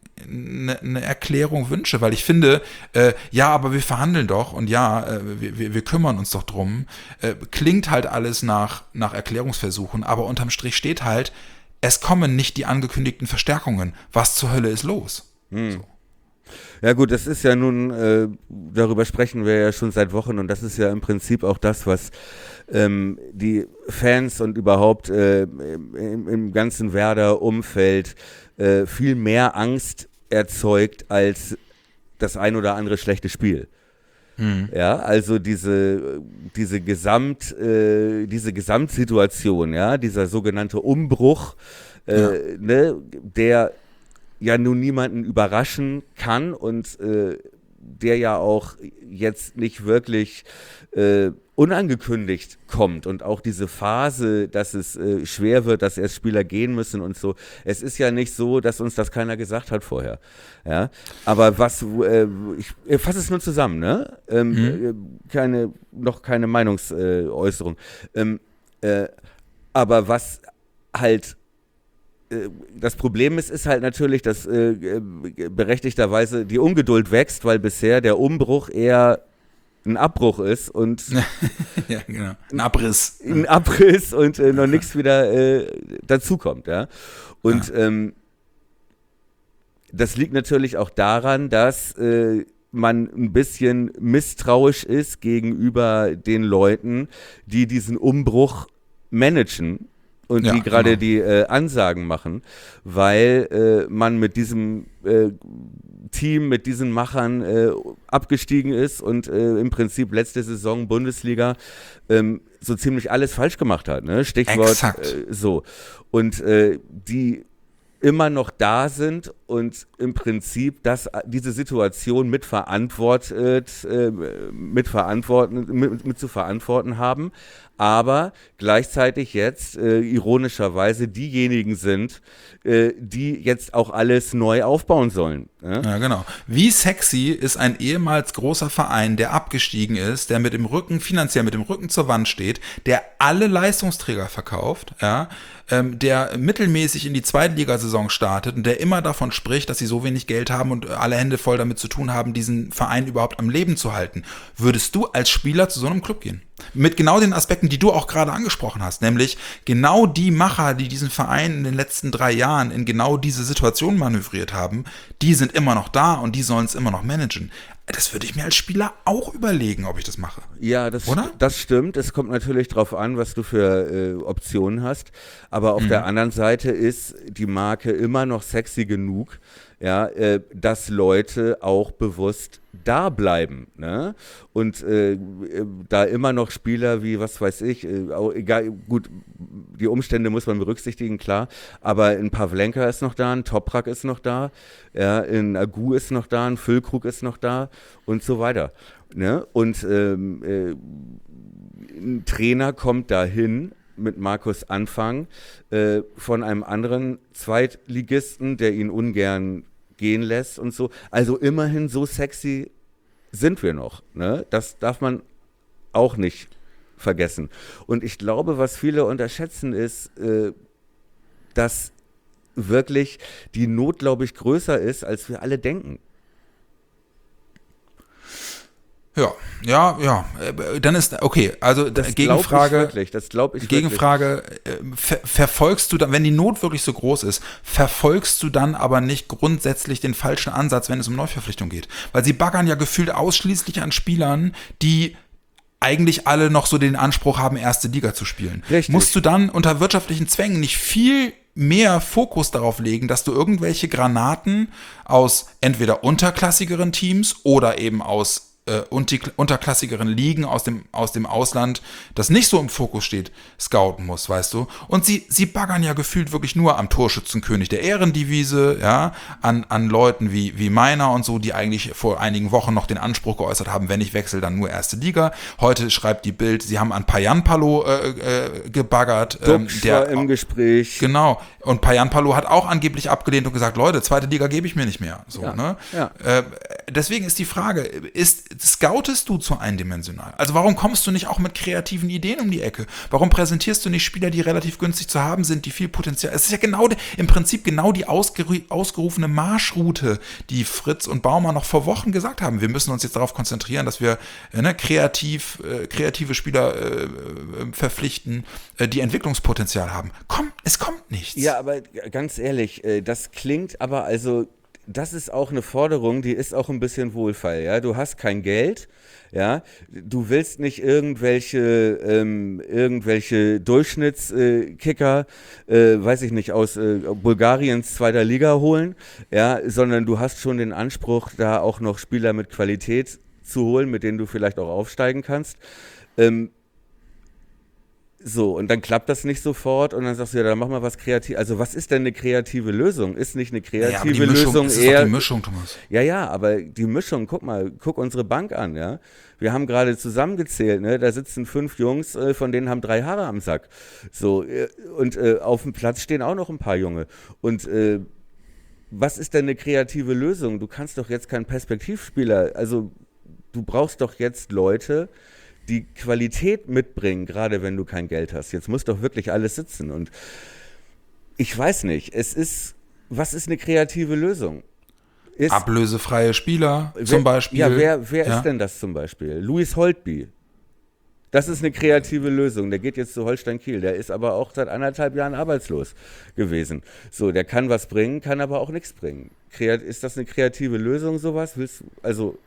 eine, eine Erklärung wünsche, weil ich finde, äh, ja, aber wir verhandeln doch und ja, äh, wir, wir kümmern uns doch drum. Äh, klingt halt alles nach, nach Erklärungsversuchen, aber unterm Strich steht halt, es kommen nicht die angekündigten Verstärkungen. Was zur Hölle ist los? So. Ja gut, das ist ja nun, äh, darüber sprechen wir ja schon seit Wochen und das ist ja im Prinzip auch das, was ähm, die Fans und überhaupt äh, im, im ganzen Werder-Umfeld äh, viel mehr Angst erzeugt als das ein oder andere schlechte Spiel. Hm. Ja, also diese, diese Gesamt, äh, diese Gesamtsituation, ja, dieser sogenannte Umbruch, äh, Ja. ne, der ja nun niemanden überraschen kann und äh, der ja auch jetzt nicht wirklich äh, unangekündigt kommt und auch diese Phase, dass es äh, schwer wird, dass erst Spieler gehen müssen und so. Es ist ja nicht so, dass uns das keiner gesagt hat vorher. Ja, aber was, äh, ich äh, fasse es nur zusammen, ne? Ähm, Mhm. äh, keine, noch keine Meinungsäußerung. Äh, ähm, äh, aber was halt das Problem ist, ist halt natürlich, dass äh, berechtigterweise die Ungeduld wächst, weil bisher der Umbruch eher ein Abbruch ist und Ja, genau. Ein Abriss. ein Abriss und äh, noch nichts wieder äh, dazukommt. Ja? Und ähm, das liegt natürlich auch daran, dass äh, man ein bisschen misstrauisch ist gegenüber den Leuten, die diesen Umbruch managen und Ja, die gerade genau. die äh, Ansagen machen, weil äh, man mit diesem äh, Team, mit diesen Machern äh, abgestiegen ist und äh, im Prinzip letzte Saison Bundesliga ähm, so ziemlich alles falsch gemacht hat. Ne? Stichwort Exakt. äh, so. Und äh, die immer noch da sind und im Prinzip das, diese Situation mitverantwortet, äh, mitverantworten, mit, mit zu verantworten haben, aber gleichzeitig jetzt äh, ironischerweise diejenigen sind, äh, die jetzt auch alles neu aufbauen sollen. Ja? Ja, genau. Wie sexy ist ein ehemals großer Verein, der abgestiegen ist, der mit dem Rücken, finanziell mit dem Rücken zur Wand steht, der alle Leistungsträger verkauft, ja, ähm, der mittelmäßig in die Zweitligasaison startet und der immer davon spricht, dass sie so wenig Geld haben und alle Hände voll damit zu tun haben, diesen Verein überhaupt am Leben zu halten. Würdest du als Spieler zu so einem Club gehen? Mit genau den Aspekten, die du auch gerade angesprochen hast, nämlich genau die Macher, die diesen Verein in den letzten drei Jahren in genau diese Situation manövriert haben, die sind immer noch da und die sollen es immer noch managen. Das würde ich mir als Spieler auch überlegen, ob ich das mache. Ja, das, Oder? st- das stimmt. Es kommt natürlich drauf an, was du für äh, Optionen hast. Aber auf Mhm. der anderen Seite ist die Marke immer noch sexy genug, ja, äh, dass Leute auch bewusst da bleiben. Ne? Und äh, äh, da immer noch Spieler wie, was weiß ich, äh, auch egal, gut, die Umstände muss man berücksichtigen, klar, aber ein Pavlenka ist noch da, ein Toprak ist noch da, ja, ein Agu ist noch da, ein Füllkrug ist noch da und so weiter. Ne? Und ähm, äh, ein Trainer kommt dahin mit Markus Anfang äh, von einem anderen Zweitligisten, der ihn ungern gehen lässt und so. Also immerhin so sexy sind wir noch. Ne? Das darf man auch nicht vergessen. Und ich glaube, was viele unterschätzen, ist, äh, dass wirklich die Not, glaube ich, größer ist, als wir alle denken. Ja, ja, ja. Äh, Dann ist, okay, also Das Gegenfrage. glaube ich wirklich. Das glaube ich Gegenfrage, äh, ver verfolgst du dann, wenn die Not wirklich so groß ist, verfolgst du dann aber nicht grundsätzlich den falschen Ansatz, wenn es um Neuverpflichtung geht? Weil sie baggern ja gefühlt ausschließlich an Spielern, die eigentlich alle noch so den Anspruch haben, erste Liga zu spielen. Richtig. Musst du dann unter wirtschaftlichen Zwängen nicht viel mehr Fokus darauf legen, dass du irgendwelche Granaten aus entweder unterklassigeren Teams oder eben aus äh, unterklassigeren Ligen aus dem, aus dem Ausland, das nicht so im Fokus steht, scouten muss, weißt du? Und sie, sie baggern ja gefühlt wirklich nur am Torschützenkönig der Ehrendivise, ja, an, an Leuten wie, wie meiner und so, die eigentlich vor einigen Wochen noch den Anspruch geäußert haben, wenn ich wechsle, dann nur erste Liga. Heute schreibt die Bild, sie haben an Payanpalo äh, äh, gebaggert. Ähm, der war im Gespräch. Genau. Und Payanpalo hat auch angeblich abgelehnt und gesagt, Leute, zweite Liga gebe ich mir nicht mehr. So, Ja, ne? ja. Äh, deswegen ist die Frage, ist, scoutest du zu eindimensional? Also warum kommst du nicht auch mit kreativen Ideen um die Ecke? Warum präsentierst du nicht Spieler, die relativ günstig zu haben sind, die viel Potenzial? Es ist ja genau, im Prinzip genau die ausgeru ausgerufene Marschroute, die Fritz und Baumann noch vor Wochen gesagt haben. Wir müssen uns jetzt darauf konzentrieren, dass wir äh, ne, kreativ, äh, kreative Spieler äh, verpflichten, äh, die Entwicklungspotenzial haben. Komm, es kommt nichts. Ja, aber ganz ehrlich, äh, das klingt aber also, das ist auch eine Forderung, die ist auch ein bisschen Wohlfeil, ja. Du hast kein Geld, ja. Du willst nicht irgendwelche, ähm, irgendwelche Durchschnittskicker, äh, weiß ich nicht, aus äh, Bulgariens zweiter Liga holen, ja, sondern du hast schon den Anspruch, da auch noch Spieler mit Qualität zu holen, mit denen du vielleicht auch aufsteigen kannst. Ähm, So, und dann klappt das nicht sofort und dann sagst du, ja, dann mach mal was kreativ. Also was ist denn eine kreative Lösung? Ist nicht eine kreative ja, aber die Mischung, Lösung es ist eher... doch die Mischung, Thomas. Ja, ja, aber die Mischung, guck mal, guck unsere Bank an, ja. Wir haben gerade zusammengezählt, ne, da sitzen fünf Jungs, äh, von denen haben drei Haare am Sack. So, äh, und äh, auf dem Platz stehen auch noch ein paar Junge. Und äh, was ist denn eine kreative Lösung? Du kannst doch jetzt keinen Perspektivspieler, also du brauchst doch jetzt Leute, die Qualität mitbringen, gerade wenn du kein Geld hast. Jetzt muss doch wirklich alles sitzen. Und ich weiß nicht, es ist, was ist eine kreative Lösung? Ist, Ablösefreie Spieler wer, zum Beispiel. Ja, wer, wer Ja. ist denn das zum Beispiel? Luis Holtby. Das ist eine kreative Lösung. Der geht jetzt zu Holstein Kiel. Der ist aber auch seit anderthalb Jahren arbeitslos gewesen. So, der kann was bringen, kann aber auch nichts bringen. Kreat, ist das eine kreative Lösung, sowas? Willst, also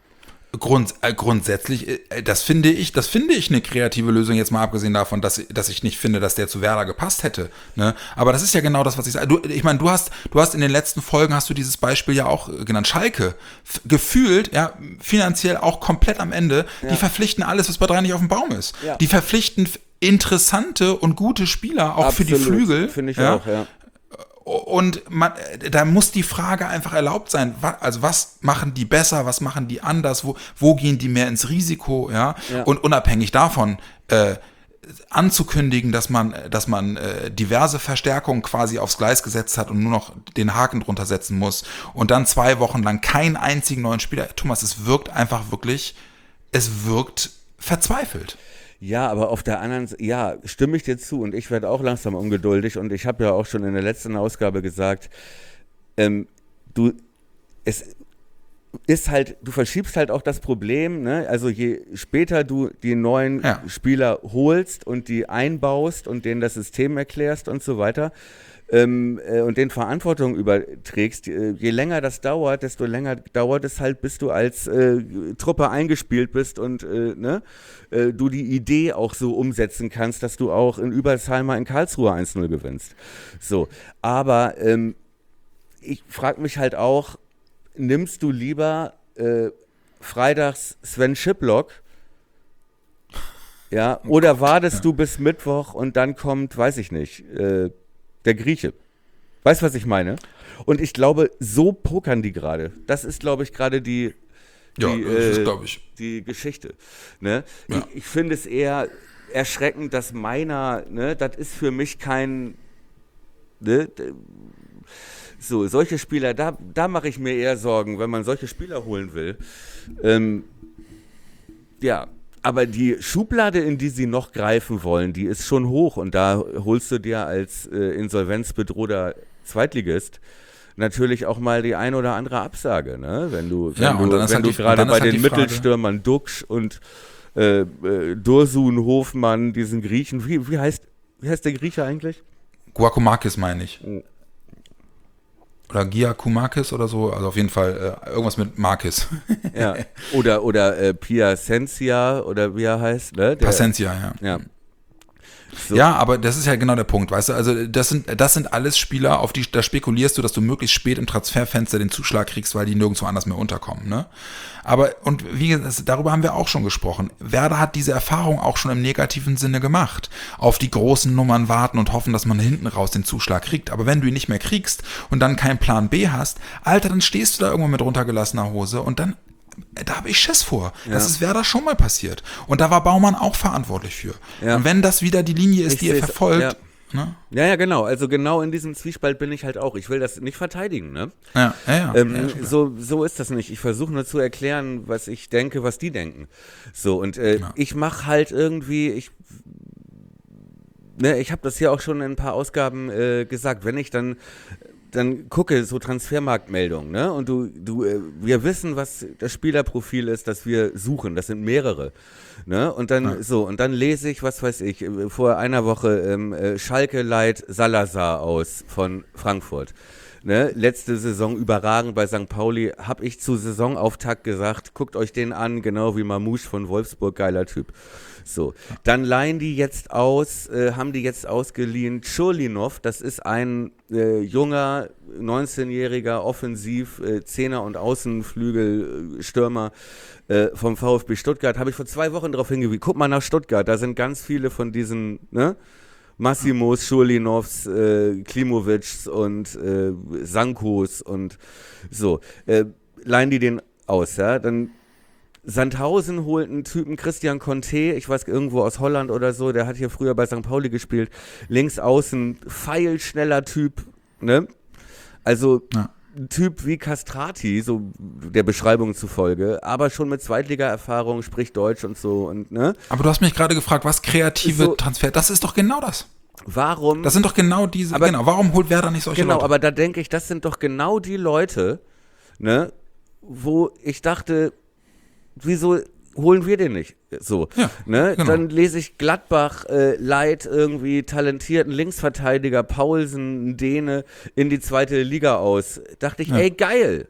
Grund, äh, grundsätzlich, äh, das finde ich, das finde ich eine kreative Lösung, jetzt mal abgesehen davon, dass, dass ich nicht finde, dass der zu Werder gepasst hätte. Ne? Aber das ist ja genau das, was ich sage. Du, ich meine, du hast, du hast in den letzten Folgen hast du dieses Beispiel ja auch genannt. Schalke, f- gefühlt, ja, finanziell auch komplett am Ende, ja. Die verpflichten alles, was bei drei nicht auf dem Baum ist. Ja. Die verpflichten interessante und gute Spieler, auch Absolut. Für die Flügel. Finde ich ja? auch, ja. Und man, da muss die Frage einfach erlaubt sein, also was machen die besser, was machen die anders, wo, wo gehen die mehr ins Risiko, ja, ja. Und unabhängig davon äh, anzukündigen, dass man, dass man äh, diverse Verstärkungen quasi aufs Gleis gesetzt hat und nur noch den Haken drunter setzen muss und dann zwei Wochen lang keinen einzigen neuen Spieler. Thomas, es wirkt einfach wirklich, es wirkt verzweifelt. Ja, aber auf der anderen Seite, ja, stimme ich dir zu und ich werde auch langsam ungeduldig und ich habe ja auch schon in der letzten Ausgabe gesagt, ähm, du, es ist halt, du verschiebst halt auch das Problem, ne? Also je später du die neuen ja. Spieler holst und die einbaust und denen das System erklärst und so weiter, Ähm, äh, und den Verantwortung überträgst, äh, je länger das dauert, desto länger dauert es halt, bis du als äh, Truppe eingespielt bist und äh, ne, äh, du die Idee auch so umsetzen kannst, dass du auch in Übersheimer in Karlsruhe eins null gewinnst. So, aber ähm, ich frage mich halt auch, nimmst du lieber äh, freitags Sven Schiplock, ja, oder wartest ja. du bis Mittwoch und dann kommt, weiß ich nicht, äh, der Grieche. Weißt du, was ich meine? Und ich glaube, so pokern die gerade. Das ist, glaube ich, gerade die, die, ja, das ist, äh, glaub ich. die Geschichte. Ne? Ja. Ich, ich finde es eher erschreckend, dass meiner, ne, das ist für mich kein, ne, so, solche Spieler, da, da mache ich mir eher Sorgen, wenn man solche Spieler holen will. Ähm, ja, aber die Schublade, in die sie noch greifen wollen, die ist schon hoch und da holst du dir als äh, insolvenzbedrohter Zweitligist natürlich auch mal die ein oder andere Absage, ne? Wenn du, wenn ja, du, wenn halt du die, gerade bei halt den Mittelstürmern Duxch und äh, äh, Dursun, Hofmann, diesen Griechen, wie, wie, heißt, wie heißt der Grieche eigentlich? Giacomakis meine ich. Oder Giacomakis oder so, also auf jeden Fall äh, irgendwas mit Markis. Ja, oder, oder äh, Piacenza oder wie er heißt, ne? Der, Pacencia, ja. Ja. So. Ja, aber das ist ja genau der Punkt, weißt du, also das sind, das sind alles Spieler, auf die, da spekulierst du, dass du möglichst spät im Transferfenster den Zuschlag kriegst, weil die nirgendwo anders mehr unterkommen, ne? Aber, und wie gesagt, darüber haben wir auch schon gesprochen, Werder hat diese Erfahrung auch schon im negativen Sinne gemacht, auf die großen Nummern warten und hoffen, dass man hinten raus den Zuschlag kriegt, aber wenn du ihn nicht mehr kriegst und dann keinen Plan B hast, Alter, dann stehst du da irgendwann mit runtergelassener Hose und dann da habe ich Schiss vor. Ja. Das ist Werder schon mal passiert. Und da war Baumann auch verantwortlich für. Ja. Und wenn das wieder die Linie ist, ich die er verfolgt. Ja. Ne? ja, ja, genau. Also genau in diesem Zwiespalt bin ich halt auch. Ich will das nicht verteidigen, ne? Ja, ja, ja. Ähm, ja so, so ist das nicht. Ich versuche nur zu erklären, was ich denke, was die denken. So, und äh, ja. ich mache halt irgendwie, ich ne, ich habe das ja auch schon in ein paar Ausgaben äh, gesagt, wenn ich dann dann gucke, so Transfermarktmeldungen, ne? Und du, du, äh, wir wissen, was das Spielerprofil ist, das wir suchen. Das sind mehrere, ne? Und dann ja. so, und dann lese ich, was weiß ich, vor einer Woche ähm, äh, Schalke leiht Salazar aus von Frankfurt. Ne? Letzte Saison überragend bei Sankt Pauli, habe ich zu Saisonauftakt gesagt, guckt euch den an, genau wie Mamouche von Wolfsburg, geiler Typ. So, dann leihen die jetzt aus, äh, haben die jetzt ausgeliehen Churlinov, das ist ein äh, junger, neunzehnjähriger Offensiv-, äh, Zehner- und Außenflügelstürmer äh, vom VfB Stuttgart, habe ich vor zwei Wochen darauf hingewiesen, guck mal nach Stuttgart, da sind ganz viele von diesen, ne? Massimos, Churlinovs, äh, Klimovics und äh, Sankos und so, äh, leihen die den aus, ja, dann Sandhausen holt einen Typen, Christian Conte, ich weiß, irgendwo aus Holland oder so, der hat hier früher bei Sankt Pauli gespielt, links außen, feilschneller Typ, ne, also ja. ein Typ wie Castrati, so der Beschreibung zufolge, aber schon mit Zweitliga-Erfahrung, spricht Deutsch und so und, ne. Aber du hast mich gerade gefragt, was kreative so, Transfer, das ist doch genau das. Warum? Das sind doch genau diese, aber, genau, warum holt Werder nicht solche genau, Leute? Genau, aber da denke ich, das sind doch genau die Leute, ne, wo ich dachte, wieso holen wir den nicht? So, ja, ne? Genau. Dann lese ich Gladbach, äh, Leit, irgendwie talentierten Linksverteidiger, Paulsen, Däne, in die zweite Liga aus. Dachte ich, ja. ey, geil.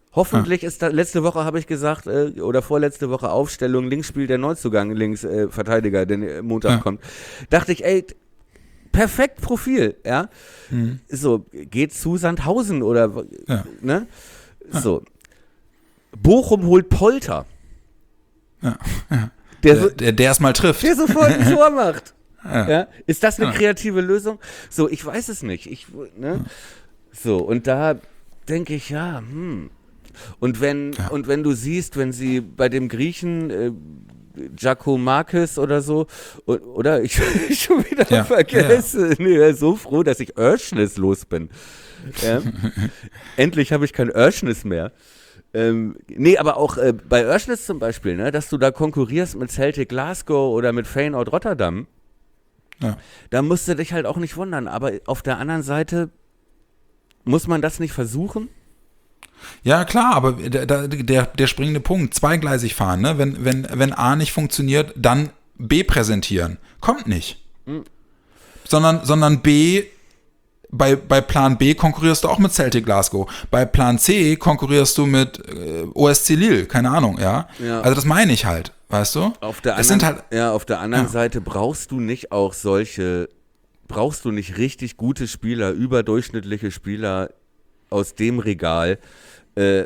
Hoffentlich ja. ist da, letzte Woche habe ich gesagt, äh, oder vorletzte Woche Aufstellung, links spielt der Neuzugang, links äh, Verteidiger, der äh, Montag ja. kommt. Dachte ich, ey, perfekt Profil, ja. Mhm. So, geht zu Sandhausen oder, ja. ne? Ja. So. Bochum holt Polter. Ja, ja. Der, der, der, der erstmal trifft. Der sofort ein Tor macht. Ja. Ja? Ist das eine ja. kreative Lösung? So, ich weiß es nicht. Ich, ne? So, und da denke ich, ja, hm. Und wenn, ja. und wenn du siehst, wenn sie bei dem Griechen äh, Giacomakis oder so, oder ich, ich schon wieder ja. vergesse, ja. nee, so froh, dass ich Oeschnis los bin. Ja? Endlich habe ich kein Oeschnis mehr. Ähm, nee, aber auch äh, bei Oeschnis zum Beispiel, ne, dass du da konkurrierst mit Celtic Glasgow oder mit Feyenoord Rotterdam, ja. da musst du dich halt auch nicht wundern. Aber auf der anderen Seite muss man das nicht versuchen? Ja, klar, aber der, der, der springende Punkt, zweigleisig fahren, ne? Wenn, wenn, wenn A nicht funktioniert, dann B präsentieren. Kommt nicht. Mhm. Sondern, sondern B, bei, bei Plan B konkurrierst du auch mit Celtic Glasgow. Bei Plan C konkurrierst du mit äh, O S C Lille, keine Ahnung, ja? ja. Also das meine ich halt, weißt du? Auf der das anderen, sind halt, ja, auf der anderen ja. Seite brauchst du nicht auch solche, brauchst du nicht richtig gute Spieler, überdurchschnittliche Spieler aus dem Regal, äh,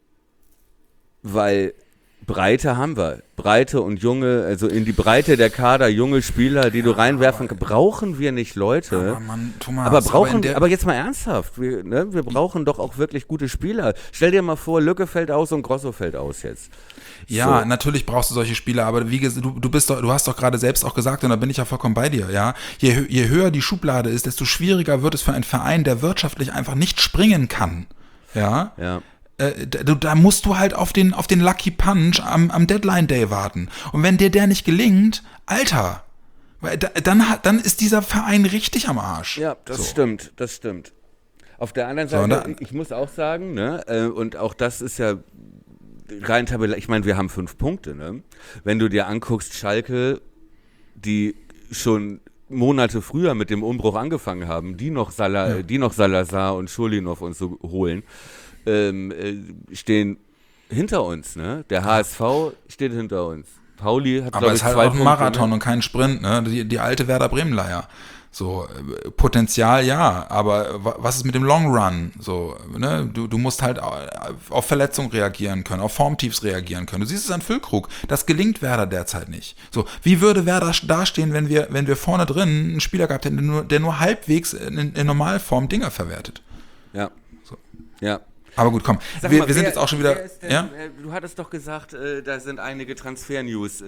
weil Breite haben wir. Breite und junge, also in die Breite der Kader, junge Spieler, die du reinwerfen kannst, brauchen wir nicht Leute. Aber, Mann, Thomas, aber brauchen, aber, aber jetzt mal ernsthaft, wir, ne, wir brauchen doch auch wirklich gute Spieler. Stell dir mal vor, Lücke fällt aus und Grosso fällt aus jetzt. Ja, so. Natürlich brauchst du solche Spieler, aber wie gesagt, du, du bist doch, du hast doch gerade selbst auch gesagt, und da bin ich ja vollkommen bei dir, ja. Je, je höher die Schublade ist, desto schwieriger wird es für einen Verein, der wirtschaftlich einfach nicht springen kann. Ja. Ja. Äh, da, da musst du halt auf den, auf den Lucky Punch am, am Deadline Day warten. Und wenn dir der nicht gelingt, Alter, dann, dann ist dieser Verein richtig am Arsch. Ja, das so. stimmt, das stimmt. Auf der anderen Seite, so, ich muss auch sagen, ne, äh, und auch das ist ja rein tabellarisch, ich meine, wir haben fünf Punkte, ne? Wenn du dir anguckst, Schalke, die schon Monate früher mit dem Umbruch angefangen haben, die noch, Salah, ja. die noch Salazar und Schulinov uns so holen, ähm, äh, stehen hinter uns, ne? Der H S V steht hinter uns. Pauli hat, aber es ist halt zwei auch ein Punkte, Marathon ne? und kein Sprint, ne? Die, die alte Werder Bremen-Leier. So, Potenzial ja, aber was ist mit dem Long Run? So, ne? Du, du musst halt auf Verletzungen reagieren können, auf Formtiefs reagieren können. Du siehst es an Füllkrug, das gelingt Werder derzeit nicht. So, wie würde Werder dastehen, wenn wir, wenn wir vorne drin einen Spieler gehabt hätten, der nur, der nur halbwegs in, in Normalform Dinger verwertet? Ja. So. Ja. Aber gut, komm, Sag wir, mal, wir sind wer, jetzt auch schon wieder. Denn, ja? äh, du hattest doch gesagt, äh, da sind einige Transfer-News. Äh,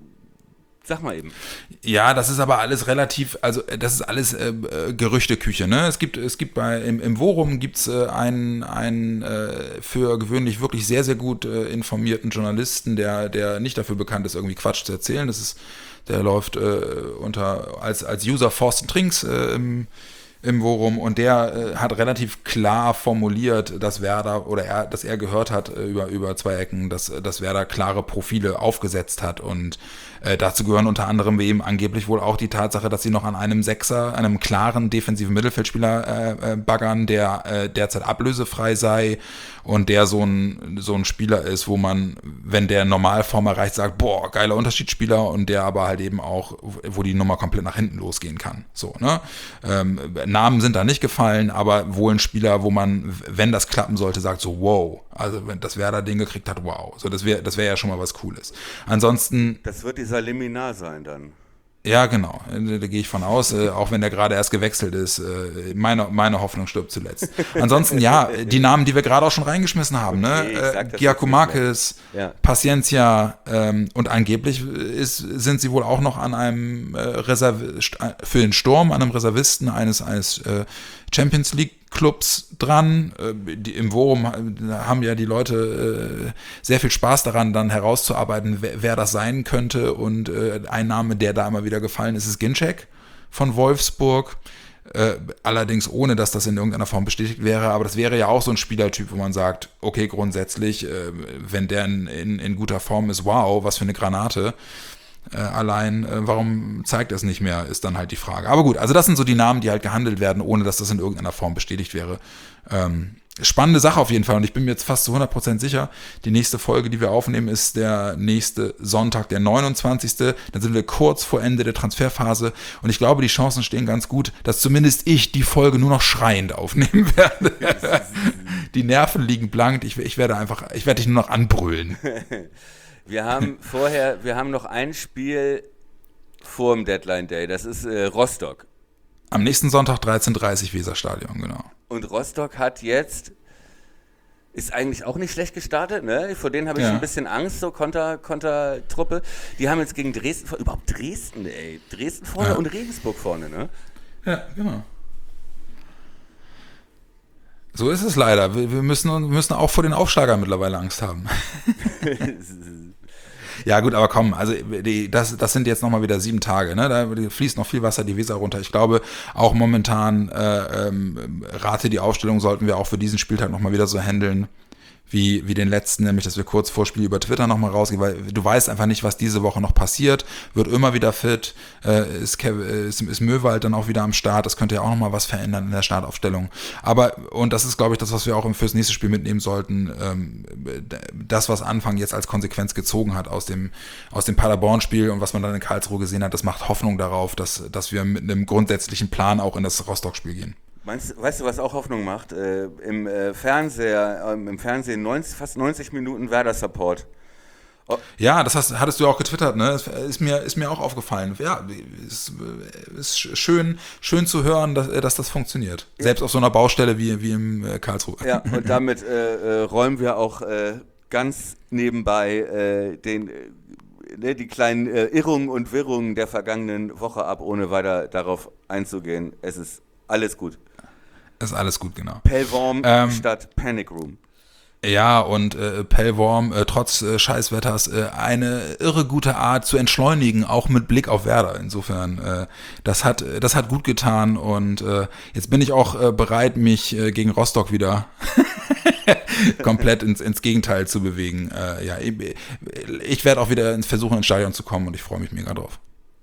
Sag mal eben. Ja, das ist aber alles relativ, also das ist alles äh, Gerüchteküche, ne? Es gibt, es gibt bei, im, im Forum gibt es äh, einen, einen äh, für gewöhnlich wirklich sehr, sehr gut äh, informierten Journalisten, der, der nicht dafür bekannt ist, irgendwie Quatsch zu erzählen. Das ist, der läuft äh, unter, als, als User Forsten Trinks äh, im im Forum und der äh, hat relativ klar formuliert, dass Werder oder er, dass er gehört hat äh, über, über zwei Ecken, dass, dass Werder klare Profile aufgesetzt hat und äh, dazu gehören unter anderem eben angeblich wohl auch die Tatsache, dass sie noch an einem Sechser, einem klaren defensiven Mittelfeldspieler äh, äh, baggern, der äh, derzeit ablösefrei sei und der so ein, so ein Spieler ist, wo man, wenn der Normalform erreicht, sagt, boah, geiler Unterschiedsspieler und der aber halt eben auch, wo die Nummer komplett nach hinten losgehen kann. So, ne? Ähm, Namen sind da nicht gefallen, aber wohl ein Spieler, wo man, wenn das klappen sollte, sagt so, wow, also wenn das Werder Ding gekriegt hat, wow. So, das wäre das wäre ja schon mal was Cooles. Ansonsten. Das wird dieser Liminar sein dann. Ja, genau. Da, da gehe ich von aus, äh, auch wenn der gerade erst gewechselt ist. Äh, meine, meine Hoffnung stirbt zuletzt. Ansonsten, ja, die Namen, die wir gerade auch schon reingeschmissen haben, okay, ne? Äh, Giacomakis, ja. Paciencia ähm, und angeblich ist, sind sie wohl auch noch an einem äh, Reserv- für den Sturm, an einem Reservisten eines, eines äh, Champions League Clubs dran. Äh, die, im Forum haben ja die Leute äh, sehr viel Spaß daran, dann herauszuarbeiten, wer, wer das sein könnte. Und äh, ein Name, der da immer wieder gefallen ist, ist Ginczek von Wolfsburg. Äh, allerdings ohne, dass das in irgendeiner Form bestätigt wäre. Aber das wäre ja auch so ein Spielertyp, wo man sagt, okay, grundsätzlich, äh, wenn der in, in, in guter Form ist, wow, was für eine Granate. Äh, allein, äh, warum zeigt er es nicht mehr, ist dann halt die Frage. Aber gut, also das sind so die Namen, die halt gehandelt werden, ohne dass das in irgendeiner Form bestätigt wäre. Ähm, spannende Sache auf jeden Fall und ich bin mir jetzt fast zu hundert Prozent sicher, die nächste Folge, die wir aufnehmen, ist der nächste Sonntag, der neunundzwanzigste Dann sind wir kurz vor Ende der Transferphase und ich glaube, die Chancen stehen ganz gut, dass zumindest ich die Folge nur noch schreiend aufnehmen werde. Die Nerven liegen blank, ich, ich werde einfach, ich werde dich nur noch anbrüllen. Wir haben vorher, wir haben noch ein Spiel vor dem Deadline Day, das ist äh, Rostock. Am nächsten Sonntag dreizehn Uhr dreißig Weserstadion, genau. Und Rostock hat jetzt, ist eigentlich auch nicht schlecht gestartet, ne? Vor denen habe ich Ja. ein bisschen Angst, so Konter, Kontertruppe. Die haben jetzt gegen Dresden, überhaupt Dresden, ey. Dresden vorne Ja. und Regensburg vorne, ne? Ja, genau. So ist es leider. Wir, wir müssen, wir müssen auch vor den Aufsteigern mittlerweile Angst haben. Ja gut, aber komm, also die, das, das sind jetzt nochmal wieder sieben Tage, ne? Da fließt noch viel Wasser die Weser runter. Ich glaube, auch momentan äh, ähm, Rate die Aufstellung sollten wir auch für diesen Spieltag nochmal wieder so handeln, wie, wie den letzten, nämlich, dass wir kurz vor Spiel über Twitter nochmal rausgehen, weil du weißt einfach nicht, was diese Woche noch passiert, wird immer wieder fit, äh, ist, Kev, ist, ist Möwald dann auch wieder am Start, das könnte ja auch nochmal was verändern in der Startaufstellung, aber, und das ist, glaube ich, das, was wir auch fürs nächste Spiel mitnehmen sollten, ähm, das, was Anfang jetzt als Konsequenz gezogen hat aus dem, aus dem Paderborn-Spiel und was man dann in Karlsruhe gesehen hat, das macht Hoffnung darauf, dass, dass wir mit einem grundsätzlichen Plan auch in das Rostock-Spiel gehen. Meinst, weißt du, was auch Hoffnung macht? Äh, Im äh, Fernseher, ähm, im Fernsehen neunzig, fast neunzig Minuten Werder-Support. Oh. Ja, das hast, hattest du auch getwittert, ne? Das ist mir, ist mir auch aufgefallen. Ja, ist, ist schön, schön zu hören, dass, dass das funktioniert. Ja. Selbst auf so einer Baustelle wie, wie im äh, Karlsruhe. Ja, und damit äh, äh, räumen wir auch äh, ganz nebenbei äh, den, äh, die kleinen äh, Irrungen und Wirrungen der vergangenen Woche ab, ohne weiter darauf einzugehen. Es ist alles gut. Ist alles gut, genau. Pellworm ähm, statt Panic Room. Ja, und äh, Pellworm, äh, trotz äh, Scheißwetters, äh, eine irre gute Art zu entschleunigen, auch mit Blick auf Werder. Insofern, äh, das hat das hat gut getan und äh, jetzt bin ich auch äh, bereit, mich äh, gegen Rostock wieder komplett ins, ins Gegenteil zu bewegen. Äh, ja, ich, ich werde auch wieder versuchen, ins Stadion zu kommen und ich freue mich mega drauf.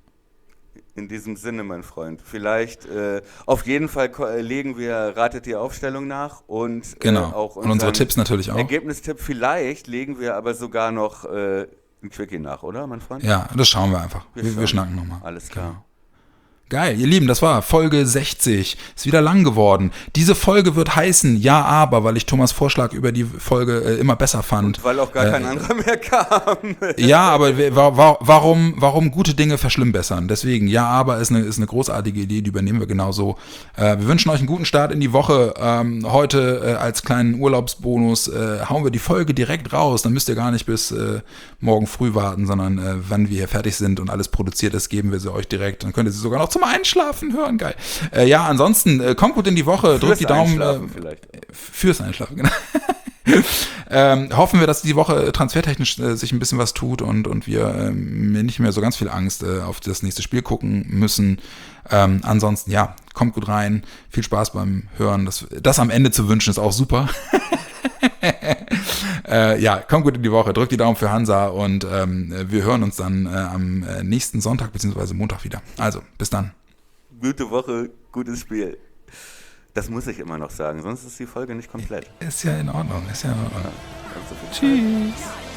In diesem Sinne, mein Freund. Vielleicht, äh, auf jeden Fall äh, legen wir Ratet die Aufstellung nach und genau. äh, auch und unsere Tipps natürlich auch. Ergebnistipp, vielleicht legen wir aber sogar noch äh, ein Quickie nach, oder, mein Freund? Ja, das schauen wir einfach. Wir, wir, wir schnacken nochmal. Alles klar. Genau. Geil, ihr Lieben, das war Folge sechzig. Ist wieder lang geworden. Diese Folge wird heißen Ja, aber, weil ich Thomas Vorschlag über die Folge äh, immer besser fand. Und weil auch gar äh, kein anderer mehr kam. Ja, aber wa- wa- warum, warum gute Dinge verschlimmbessern? Deswegen, Ja, aber ist eine, ist eine großartige Idee, die übernehmen wir genauso. Äh, wir wünschen euch einen guten Start in die Woche. Ähm, heute äh, als kleinen Urlaubsbonus äh, hauen wir die Folge direkt raus. Dann müsst ihr gar nicht bis äh, morgen früh warten, sondern äh, wenn wir hier fertig sind und alles produziert ist, geben wir sie euch direkt. Dann könnt ihr sie sogar noch zum Einschlafen hören, geil. Äh, ja, ansonsten, äh, kommt gut in die Woche, drückt die Daumen. Einschlafen äh, vielleicht. Fürs Einschlafen, genau. ähm, hoffen wir, dass die Woche transfertechnisch äh, sich ein bisschen was tut und, und wir ähm, nicht mehr so ganz viel Angst äh, auf das nächste Spiel gucken müssen. Ähm, ansonsten, ja, kommt gut rein. Viel Spaß beim Hören. Das, das am Ende zu wünschen ist auch super. äh, ja, kommt gut in die Woche. Drückt die Daumen für Hansa und ähm, wir hören uns dann äh, am nächsten Sonntag bzw. Montag wieder. Also, bis dann. Gute Woche, gutes Spiel. Das muss ich immer noch sagen, sonst ist die Folge nicht komplett. Ist ja in Ordnung, ist ja in Ordnung. Ja, so Tschüss.